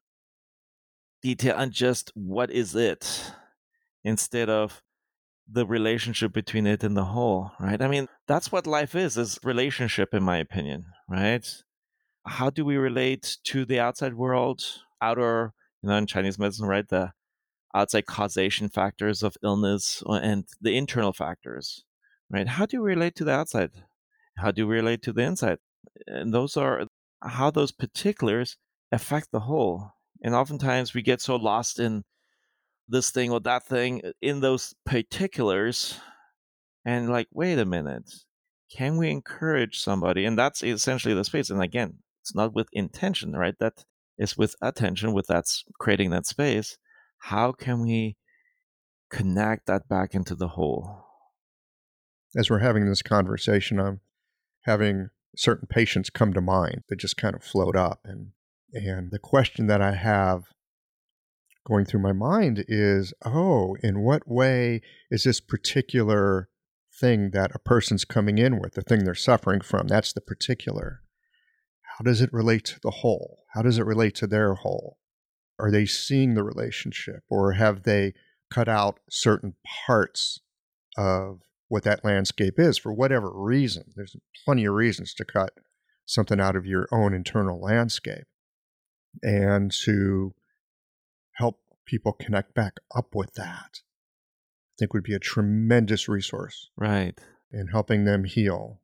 detail and just what is it instead of the relationship between it and the whole, right? I mean, that's what life is relationship, in my opinion, right? How do we relate to the outside world, outer, in Chinese medicine, right? The outside causation factors of illness and the internal factors, right? How do we relate to the outside? How do we relate to the inside? And those are how those particulars affect the whole. And oftentimes we get so lost in this thing or that thing in those particulars and like, wait a minute, can we encourage somebody? And that's essentially the space. And again, it's not with intention, right? That is with attention, with that's creating that space. How can we connect that back into the whole? As we're having this conversation, I'm having certain patients come to mind that just kind of float up. And the question that I have going through my mind is, in what way is this particular thing that a person's coming in with, the thing they're suffering from, that's the particular. How does it relate to the whole? How does it relate to their whole? Are they seeing the relationship, or have they cut out certain parts of what that landscape is for whatever reason? There's plenty of reasons to cut something out of your own internal landscape. And to help people connect back up with that, I think would be a tremendous resource. Right. In helping them heal.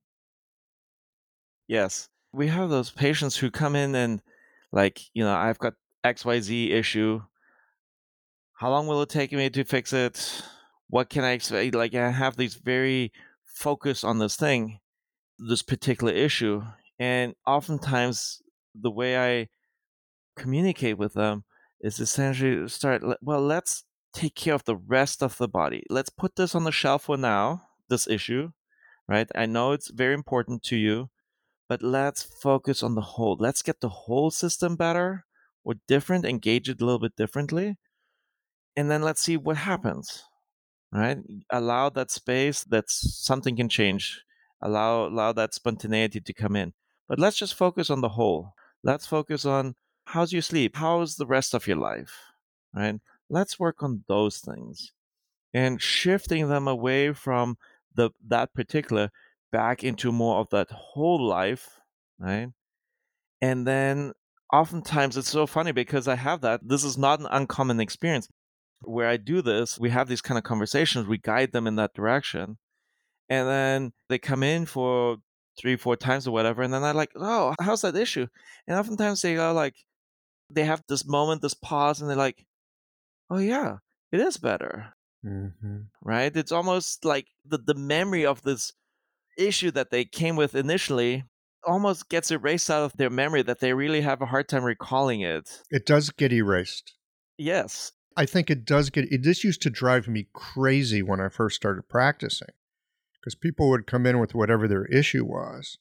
Yes. We have those patients who come in and like, I've got XYZ issue. How long will it take me to fix it? What can I expect? Like, I have these very focus on this thing, this particular issue. And oftentimes the way I communicate with them is essentially let's take care of the rest of the body. Let's put this on the shelf for now, this issue, right? I know it's very important to you, but let's focus on the whole. Let's get the whole system better or different, engage it a little bit differently. And then let's see what happens, right? Allow that space that something can change. Allow that spontaneity to come in. But let's just focus on the whole. Let's focus on how's your sleep? How's the rest of your life, right? Let's work on those things and shifting them away from that particular back into more of that whole life, right? And then oftentimes it's so funny because I have that. This is not an uncommon experience where I do this. We have these kind of conversations. We guide them in that direction. And then they come in for 3-4 times or whatever. And then I'm like, oh, how's that issue? And oftentimes they go like, they have this moment, this pause, and they're like, oh yeah, it is better. Mm-hmm. Right? It's almost like the memory of this issue that they came with initially almost gets erased out of their memory, that they really have a hard time recalling it. It does get erased. Yes. I think it does this used to drive me crazy when I first started practicing, because people would come in with whatever their issue was.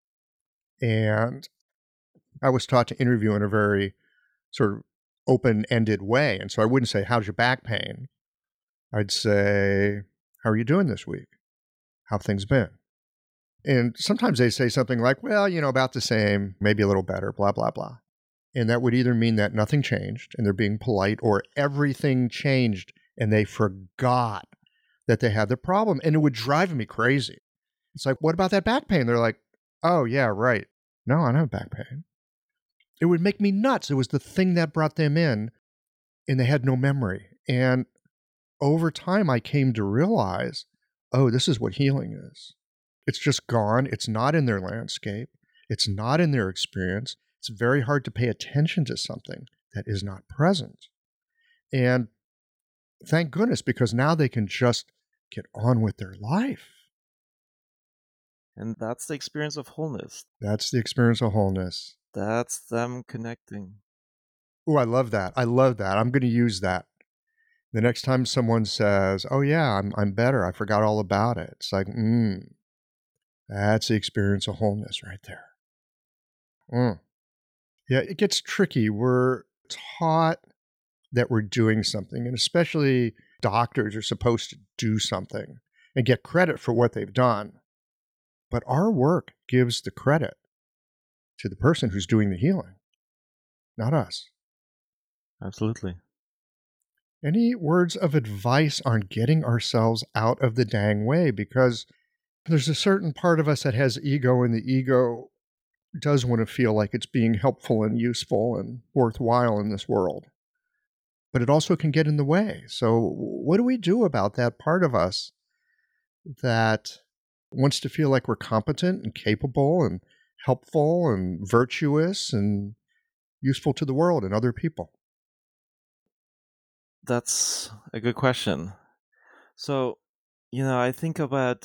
And I was taught to interview in a very sort of open-ended way. And so I wouldn't say, how's your back pain? I'd say, how are you doing this week? How have things been? And sometimes they say something like, well, about the same, maybe a little better, blah, blah, blah. And that would either mean that nothing changed and they're being polite, or everything changed and they forgot that they had the problem. And it would drive me crazy. It's like, what about that back pain? They're like, oh, yeah, right. No, I don't have back pain. It would make me nuts. It was the thing that brought them in, and they had no memory. And over time, I came to realize, oh, this is what healing is. It's just gone. It's not in their landscape. It's not in their experience. It's very hard to pay attention to something that is not present. And thank goodness, because now they can just get on with their life. And that's the experience of wholeness. That's the experience of wholeness. That's them connecting. Oh, I love that. I love that. I'm going to use that. The next time someone says, oh, yeah, I'm better. I forgot all about it. It's like, that's the experience of wholeness right there. Yeah, it gets tricky. We're taught that we're doing something, and especially doctors are supposed to do something and get credit for what they've done. But our work gives the credit to the person who's doing the healing, not us. Absolutely. Any words of advice on getting ourselves out of the dang way? Because there's a certain part of us that has ego, and the ego does want to feel like it's being helpful and useful and worthwhile in this world. But it also can get in the way. So what do we do about that part of us that wants to feel like we're competent and capable and helpful and virtuous and useful to the world and other people? That's a good question. So, I think about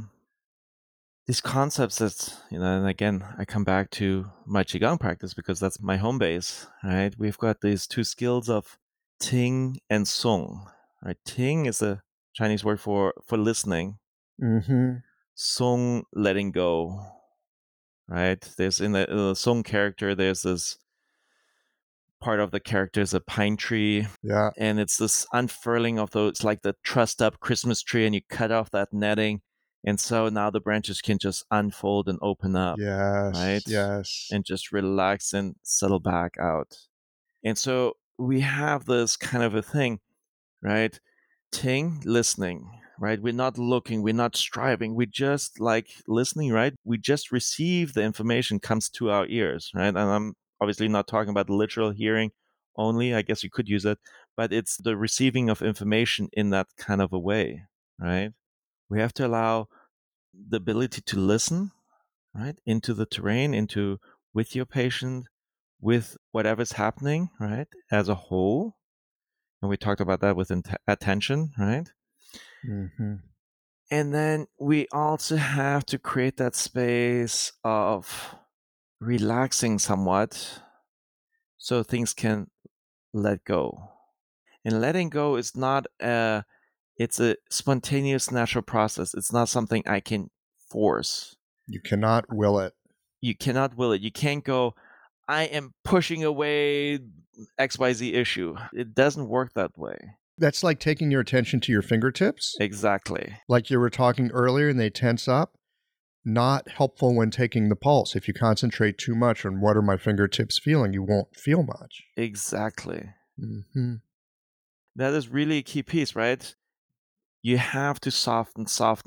these concepts that, and again, I come back to my Qigong practice because that's my home base, right? We've got these two skills of Ting and Song, right? Ting is a Chinese word for listening. Mm-hmm. Song, letting go, right? There's in the Song character, there's this part of the character is a pine tree. Yeah. And it's this unfurling of those, it's like the trussed up Christmas tree, and you cut off that netting. And so now the branches can just unfold and open up. Yes. Right? Yes. And just relax and settle back out. And so we have this kind of a thing, right? Ting, listening, right? We're not looking, we're not striving, we just like listening, right? We just receive the information comes to our ears, right? And I'm obviously not talking about literal hearing only. I guess you could use it, but it's the receiving of information in that kind of a way, right? We have to allow the ability to listen, right, into the terrain, into with your patient, with whatever's happening, right, as a whole. And we talked about that with attention, right? Mm-hmm. And then we also have to create that space of relaxing somewhat so things can let go. And letting go is not it's a spontaneous natural process. It's not something I can force. You cannot will it. You cannot will it. You can't go, I am pushing away XYZ issue. It doesn't work that way. That's like taking your attention to your fingertips. Exactly. Like you were talking earlier, and they tense up. Not helpful when taking the pulse. If you concentrate too much on what are my fingertips feeling, you won't feel much. Exactly. Mm-hmm. That is really a key piece, right? You have to soften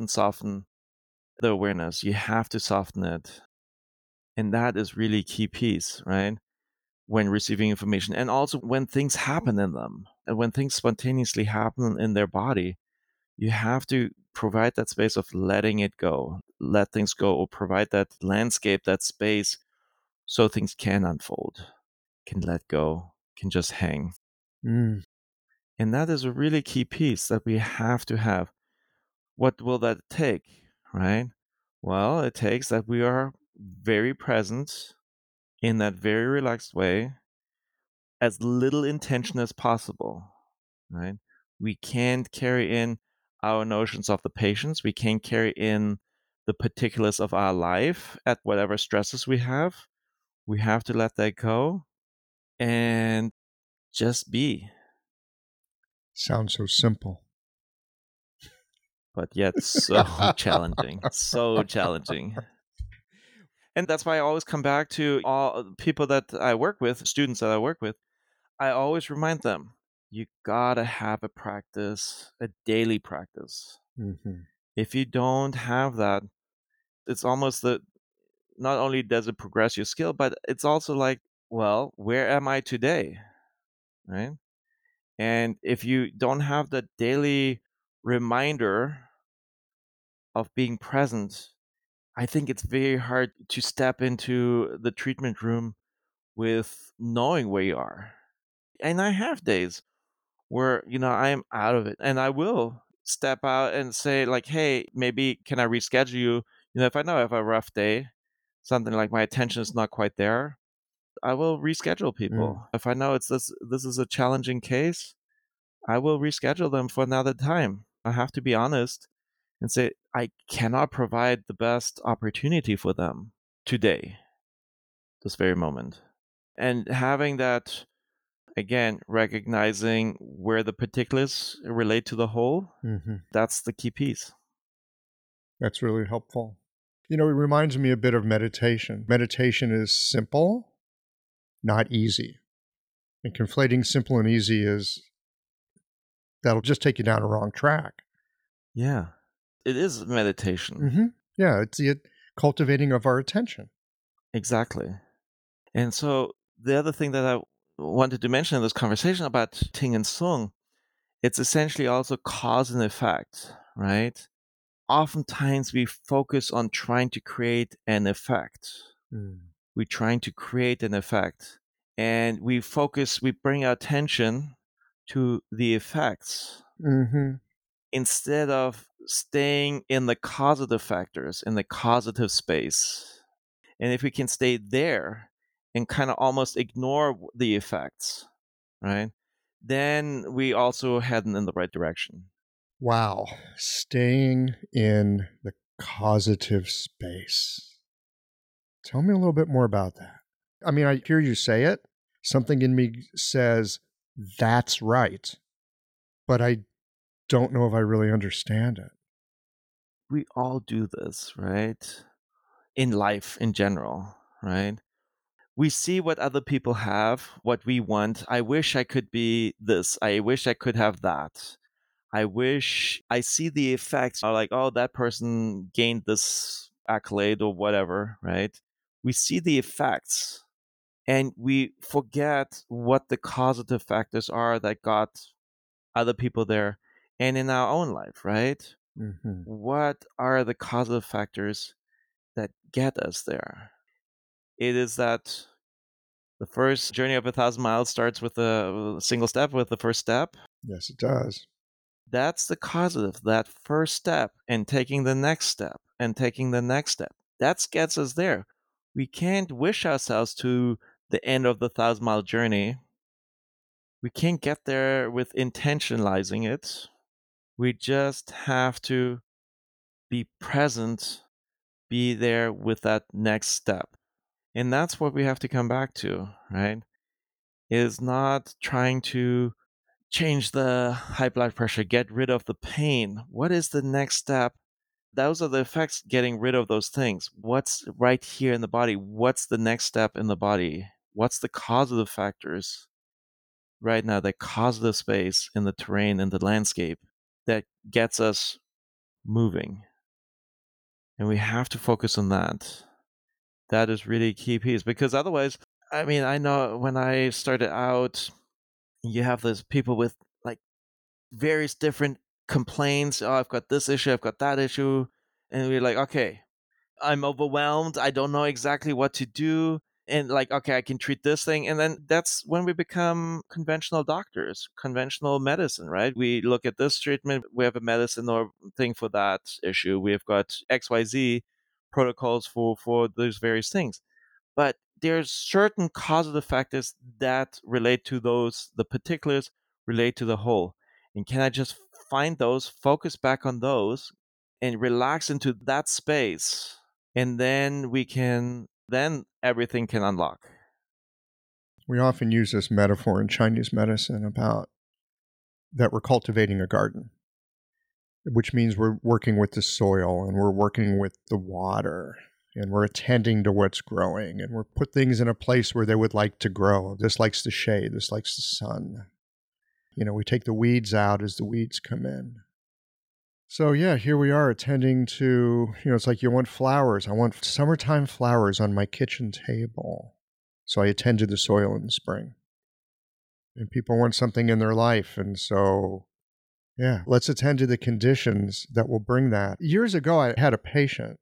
the awareness. You have to soften it. And that is really a key piece, right? When receiving information, and also when things happen in them, and when things spontaneously happen in their body, you have to provide that space of letting it go, let things go, or provide that landscape, that space, so things can unfold, can let go, can just hang. Mm. And that is a really key piece that we have to have. What will that take, right? Well, it takes that we are very present in that very relaxed way, as little intention as possible, right? We can't carry in our notions of the patients. We can't carry in the particulars of our life at whatever stresses we have. We have to let that go and just be, Sounds so simple. but yet so challenging, so challenging. And that's why I always come back to all people that I work with, students that I work with. I always remind them, you gotta have a practice, a daily practice. Mm-hmm. If you don't have that, it's almost that not only does it progress your skill, but it's also like, well, where am I today? Right? And if you don't have that daily reminder of being present, I think it's very hard to step into the treatment room with knowing where you are. And I have days where, I am out of it and I will step out and say, like, hey, maybe can I reschedule you? If I know I have a rough day, something like my attention is not quite there, I will reschedule people. If I know this is a challenging case, I will reschedule them for another time. I have to be honest and say I cannot provide the best opportunity for them today, this very moment. And having that, again, recognizing where the particulars relate to the whole, that's the key piece. That's really helpful. It reminds me a bit of meditation. Meditation is simple, not easy. And conflating simple and easy that'll just take you down a wrong track. Yeah, it is meditation. Mm-hmm. Yeah, it's the cultivating of our attention. Exactly. And so the other thing that I wanted to mention in this conversation about Ting and Sung, it's essentially also cause and effect, right? Oftentimes we focus on trying to create an effect. We're trying to create an effect. And we bring our attention to the effects instead of staying in the causative factors, in the causative space. And if we can stay there and kind of almost ignore the effects, right, then we also heading in the right direction. Wow. Staying in the causative space. Tell me a little bit more about that. I mean, I hear you say it. Something in me says, that's right. But I don't know if I really understand it. We all do this, right? In life in general, right? We see what other people have, what we want. I wish I could be this. I wish I could have that. I wish I see the effects are like, oh, that person gained this accolade or whatever, right? We see the effects and we forget what the causative factors are that got other people there and in our own life, right? What are the causative factors that get us there? It is that the first journey of 1,000 miles starts with a single step, with the first step. Yes, it does. That's the causative, that first step, and taking the next step, and taking the next step. That gets us there. We can't wish ourselves to the end of the 1,000-mile journey. We can't get there with intentionalizing it. We just have to be present, be there with that next step. And that's what we have to come back to, right? Is not trying to change the high blood pressure, get rid of the pain. What is the next step? Those are the effects, getting rid of those things. What's right here in the body? What's the next step in the body? What's the causative factors right now that cause the space in the terrain, in the landscape that gets us moving? And we have to focus on that. That is really a key piece, because otherwise, I mean, I know when I started out, you have those people with like various different complaints. Oh, I've got this issue, I've got that issue. And we're like, okay, I'm overwhelmed. I don't know exactly what to do. And like, okay, I can treat this thing. And then that's when we become conventional doctors, conventional medicine, right? We look at this treatment, we have a medicine or thing for that issue. We've got XYZ. protocols for those various things. But there's certain causative factors that relate to those, the particulars relate to the whole. And can I just find those, focus back on those, and relax into that space? And then everything can unlock. We often use this metaphor in Chinese medicine about that we're cultivating a garden, which means we're working with the soil and we're working with the water and we're attending to what's growing and we're put things in a place where they would like to grow. This likes the shade, this likes the sun. We take the weeds out as the weeds come in. So yeah, here we are attending to, it's like you want flowers. I want summertime flowers on my kitchen table. So I attend to the soil in the spring. And people want something in their life. And so, yeah, let's attend to the conditions that will bring that. Years ago, I had a patient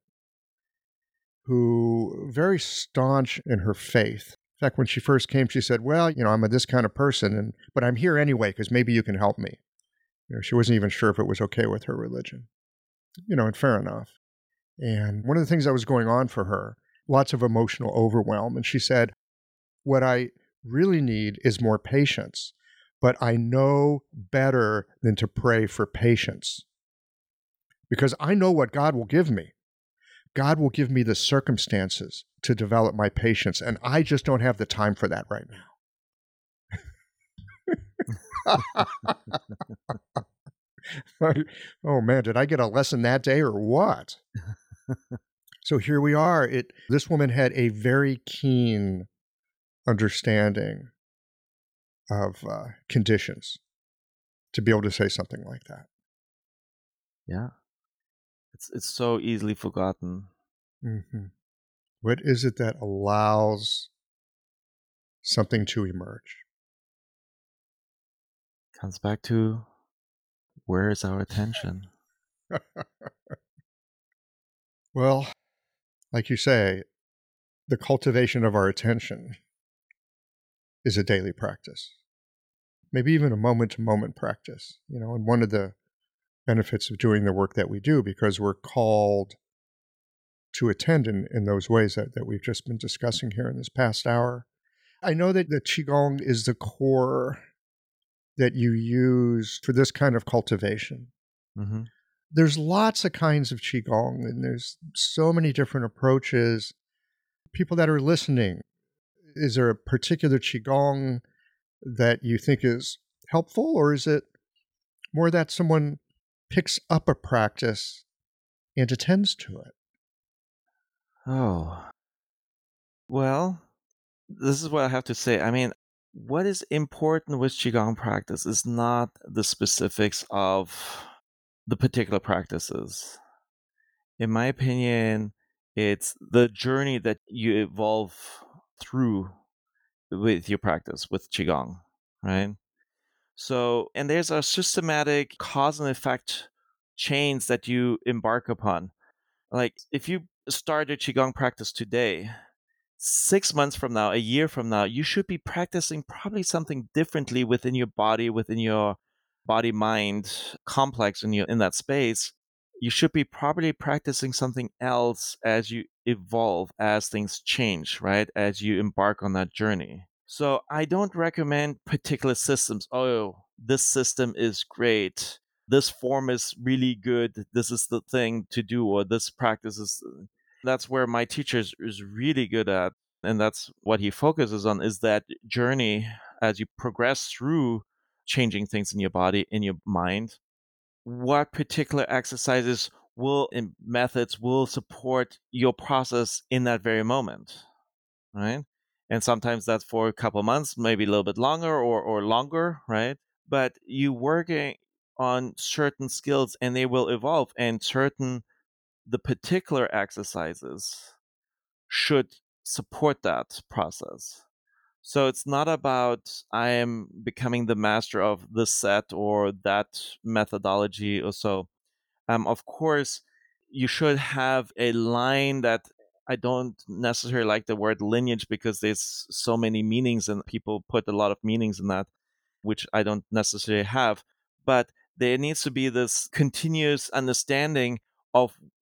who very staunch in her faith. In fact, when she first came, she said, well, I'm this kind of person, but I'm here anyway because maybe you can help me. She wasn't even sure if it was okay with her religion, and fair enough. And one of the things that was going on for her, lots of emotional overwhelm. And she said, what I really need is more patience, but I know better than to pray for patience because I know what God will give me. God will give me the circumstances to develop my patience, and I just don't have the time for that right now. Oh man, did I get a lesson that day or what? So here we are. This woman had a very keen understanding of conditions to be able to say something like that. Yeah. It's so easily forgotten. Mm-hmm. What is it that allows something to emerge? Comes back to where is our attention? Well, like you say, the cultivation of our attention is a daily practice, maybe even a moment-to-moment practice. And one of the benefits of doing the work that we do, because we're called to attend in those ways that we've just been discussing here in this past hour. I know that the Qigong is the core that you use for this kind of cultivation. Mm-hmm. There's lots of kinds of Qigong, and there's so many different approaches. People that are listening, is there a particular Qigong that you think is helpful, or is it more that someone picks up a practice and attends to it? Oh, well, this is what I have to say. I mean, what is important with Qigong practice is not the specifics of the particular practices. In my opinion, it's the journey that you evolve through with your practice with Qigong, right? So, and there's a systematic cause and effect chains that you embark upon. Like, if you start your Qigong practice today, 6 months from now, a year from now, you should be practicing probably something differently within your body mind complex in that space. You should be probably practicing something else as you evolve, as things change, right? As you embark on that journey. So I don't recommend particular systems. Oh, this system is great. This form is really good. This is the thing to do, or this practice is. That's where my teacher is really good at. And that's what he focuses on, is that journey as you progress through changing things in your body, in your mind. What particular exercises and methods will support your process in that very moment, right? And sometimes that's for a couple months, maybe a little bit longer or longer, right? But you working on certain skills and they will evolve, and the particular exercises should support that process. So it's not about I am becoming the master of this set or that methodology or so. Of course, you should have a line that I don't necessarily like the word lineage because there's so many meanings and people put a lot of meanings in that, which I don't necessarily have. But there needs to be this continuous understanding of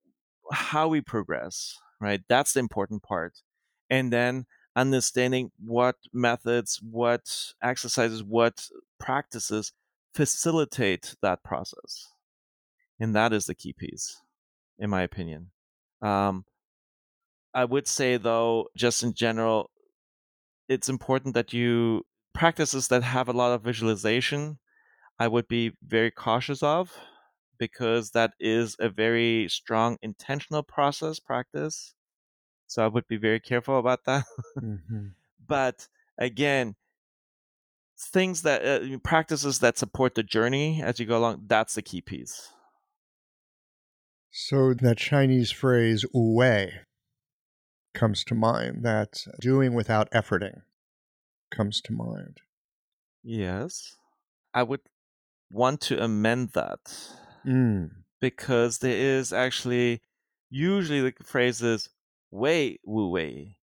how we progress, right? That's the important part. And then understanding what methods, what exercises, what practices facilitate that process. And that is the key piece, in my opinion. I would say, though, just in general, it's important that you practices that have a lot of visualization, I would be very cautious of, because that is a very strong intentional practice. So I would be very careful about that. Mm-hmm. But again, things that practices that support the journey as you go along, that's the key piece. So that Chinese phrase "wu wei" comes to mind. That doing without efforting comes to mind. Yes. I would want to amend that, because there is actually, usually the phrase is wei wu wei.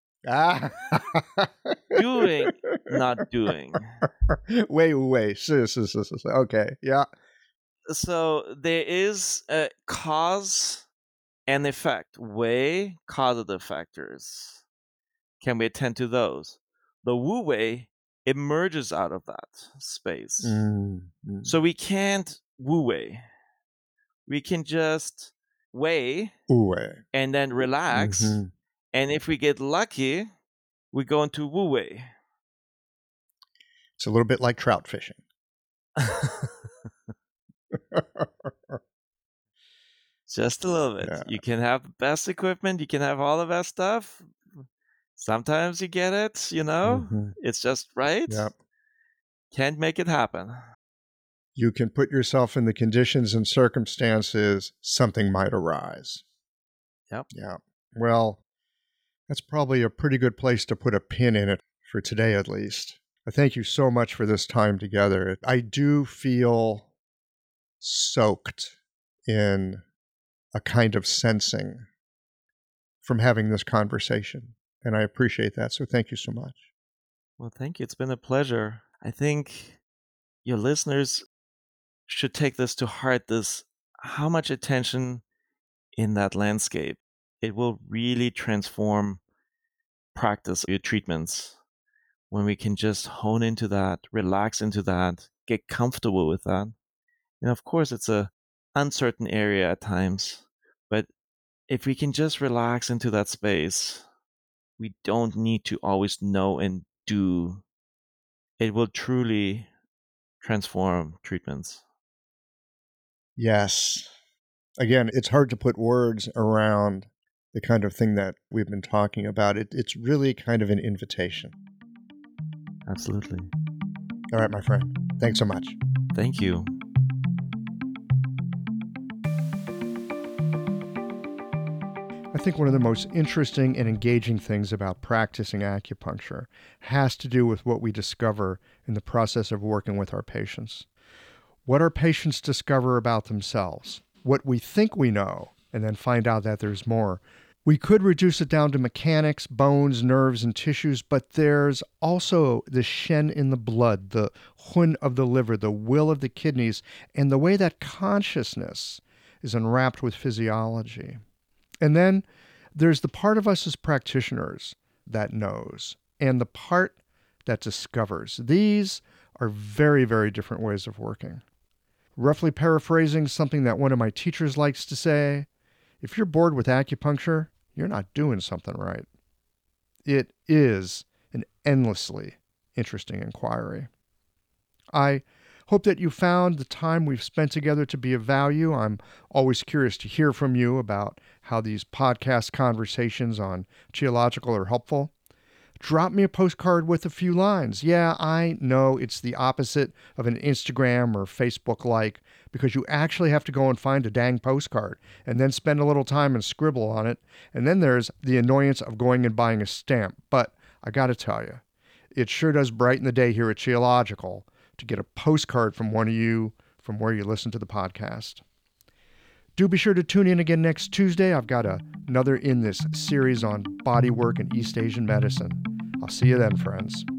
Doing, not doing. Wei wu wei. Okay, yeah. So there is a cause and effect. Wei, causative factors. Can we attend to those? The wu wei emerges out of that space. So we can't wu wei. We can just wei and then relax. Mm-hmm. And if we get lucky, we go into wu wei. It's a little bit like trout fishing. Just a little bit. Yeah. You can have the best equipment. You can have all the best stuff. Sometimes you get it, Mm-hmm. It's just right. Yep. Can't make it happen. You can put yourself in the conditions and circumstances, something might arise. Yep. Yeah. Well, that's probably a pretty good place to put a pin in it for today, at least. I thank you so much for this time together. I do feel soaked in a kind of sensing from having this conversation, and I appreciate that. So thank you so much. Well, thank you. It's been a pleasure. I think your listeners should take this to heart, how much attention in that landscape. It will really transform practice, your treatments, when we can just hone into that, relax into that, get comfortable with that. And of course, it's a uncertain area at times, but if we can just relax into that space, we don't need to always know and do. It will truly transform treatments. Yes. Again, it's hard to put words around the kind of thing that we've been talking about. It's really kind of an invitation. Absolutely. All right, my friend. Thanks so much. Thank you. I think one of the most interesting and engaging things about practicing acupuncture has to do with what we discover in the process of working with our patients. What our patients discover about themselves, what we think we know, and then find out that there's more. We could reduce it down to mechanics, bones, nerves, and tissues, but there's also the shen in the blood, the hun of the liver, the will of the kidneys, and the way that consciousness is enwrapped with physiology. And then there's the part of us as practitioners that knows, and the part that discovers. These are very, very different ways of working. Roughly paraphrasing something that one of my teachers likes to say, if you're bored with acupuncture, you're not doing something right. It is an endlessly interesting inquiry. I hope that you found the time we've spent together to be of value. I'm always curious to hear from you about how these podcast conversations on Qiological are helpful. Drop me a postcard with a few lines. Yeah, I know it's the opposite of an Instagram or Facebook like, because you actually have to go and find a dang postcard and then spend a little time and scribble on it. And then there's the annoyance of going and buying a stamp. But I got to tell you, it sure does brighten the day here at Qiological to get a postcard from one of you from where you listen to the podcast. Do be sure to tune in again next Tuesday. I've got another in this series on bodywork and East Asian medicine. I'll see you then, friends.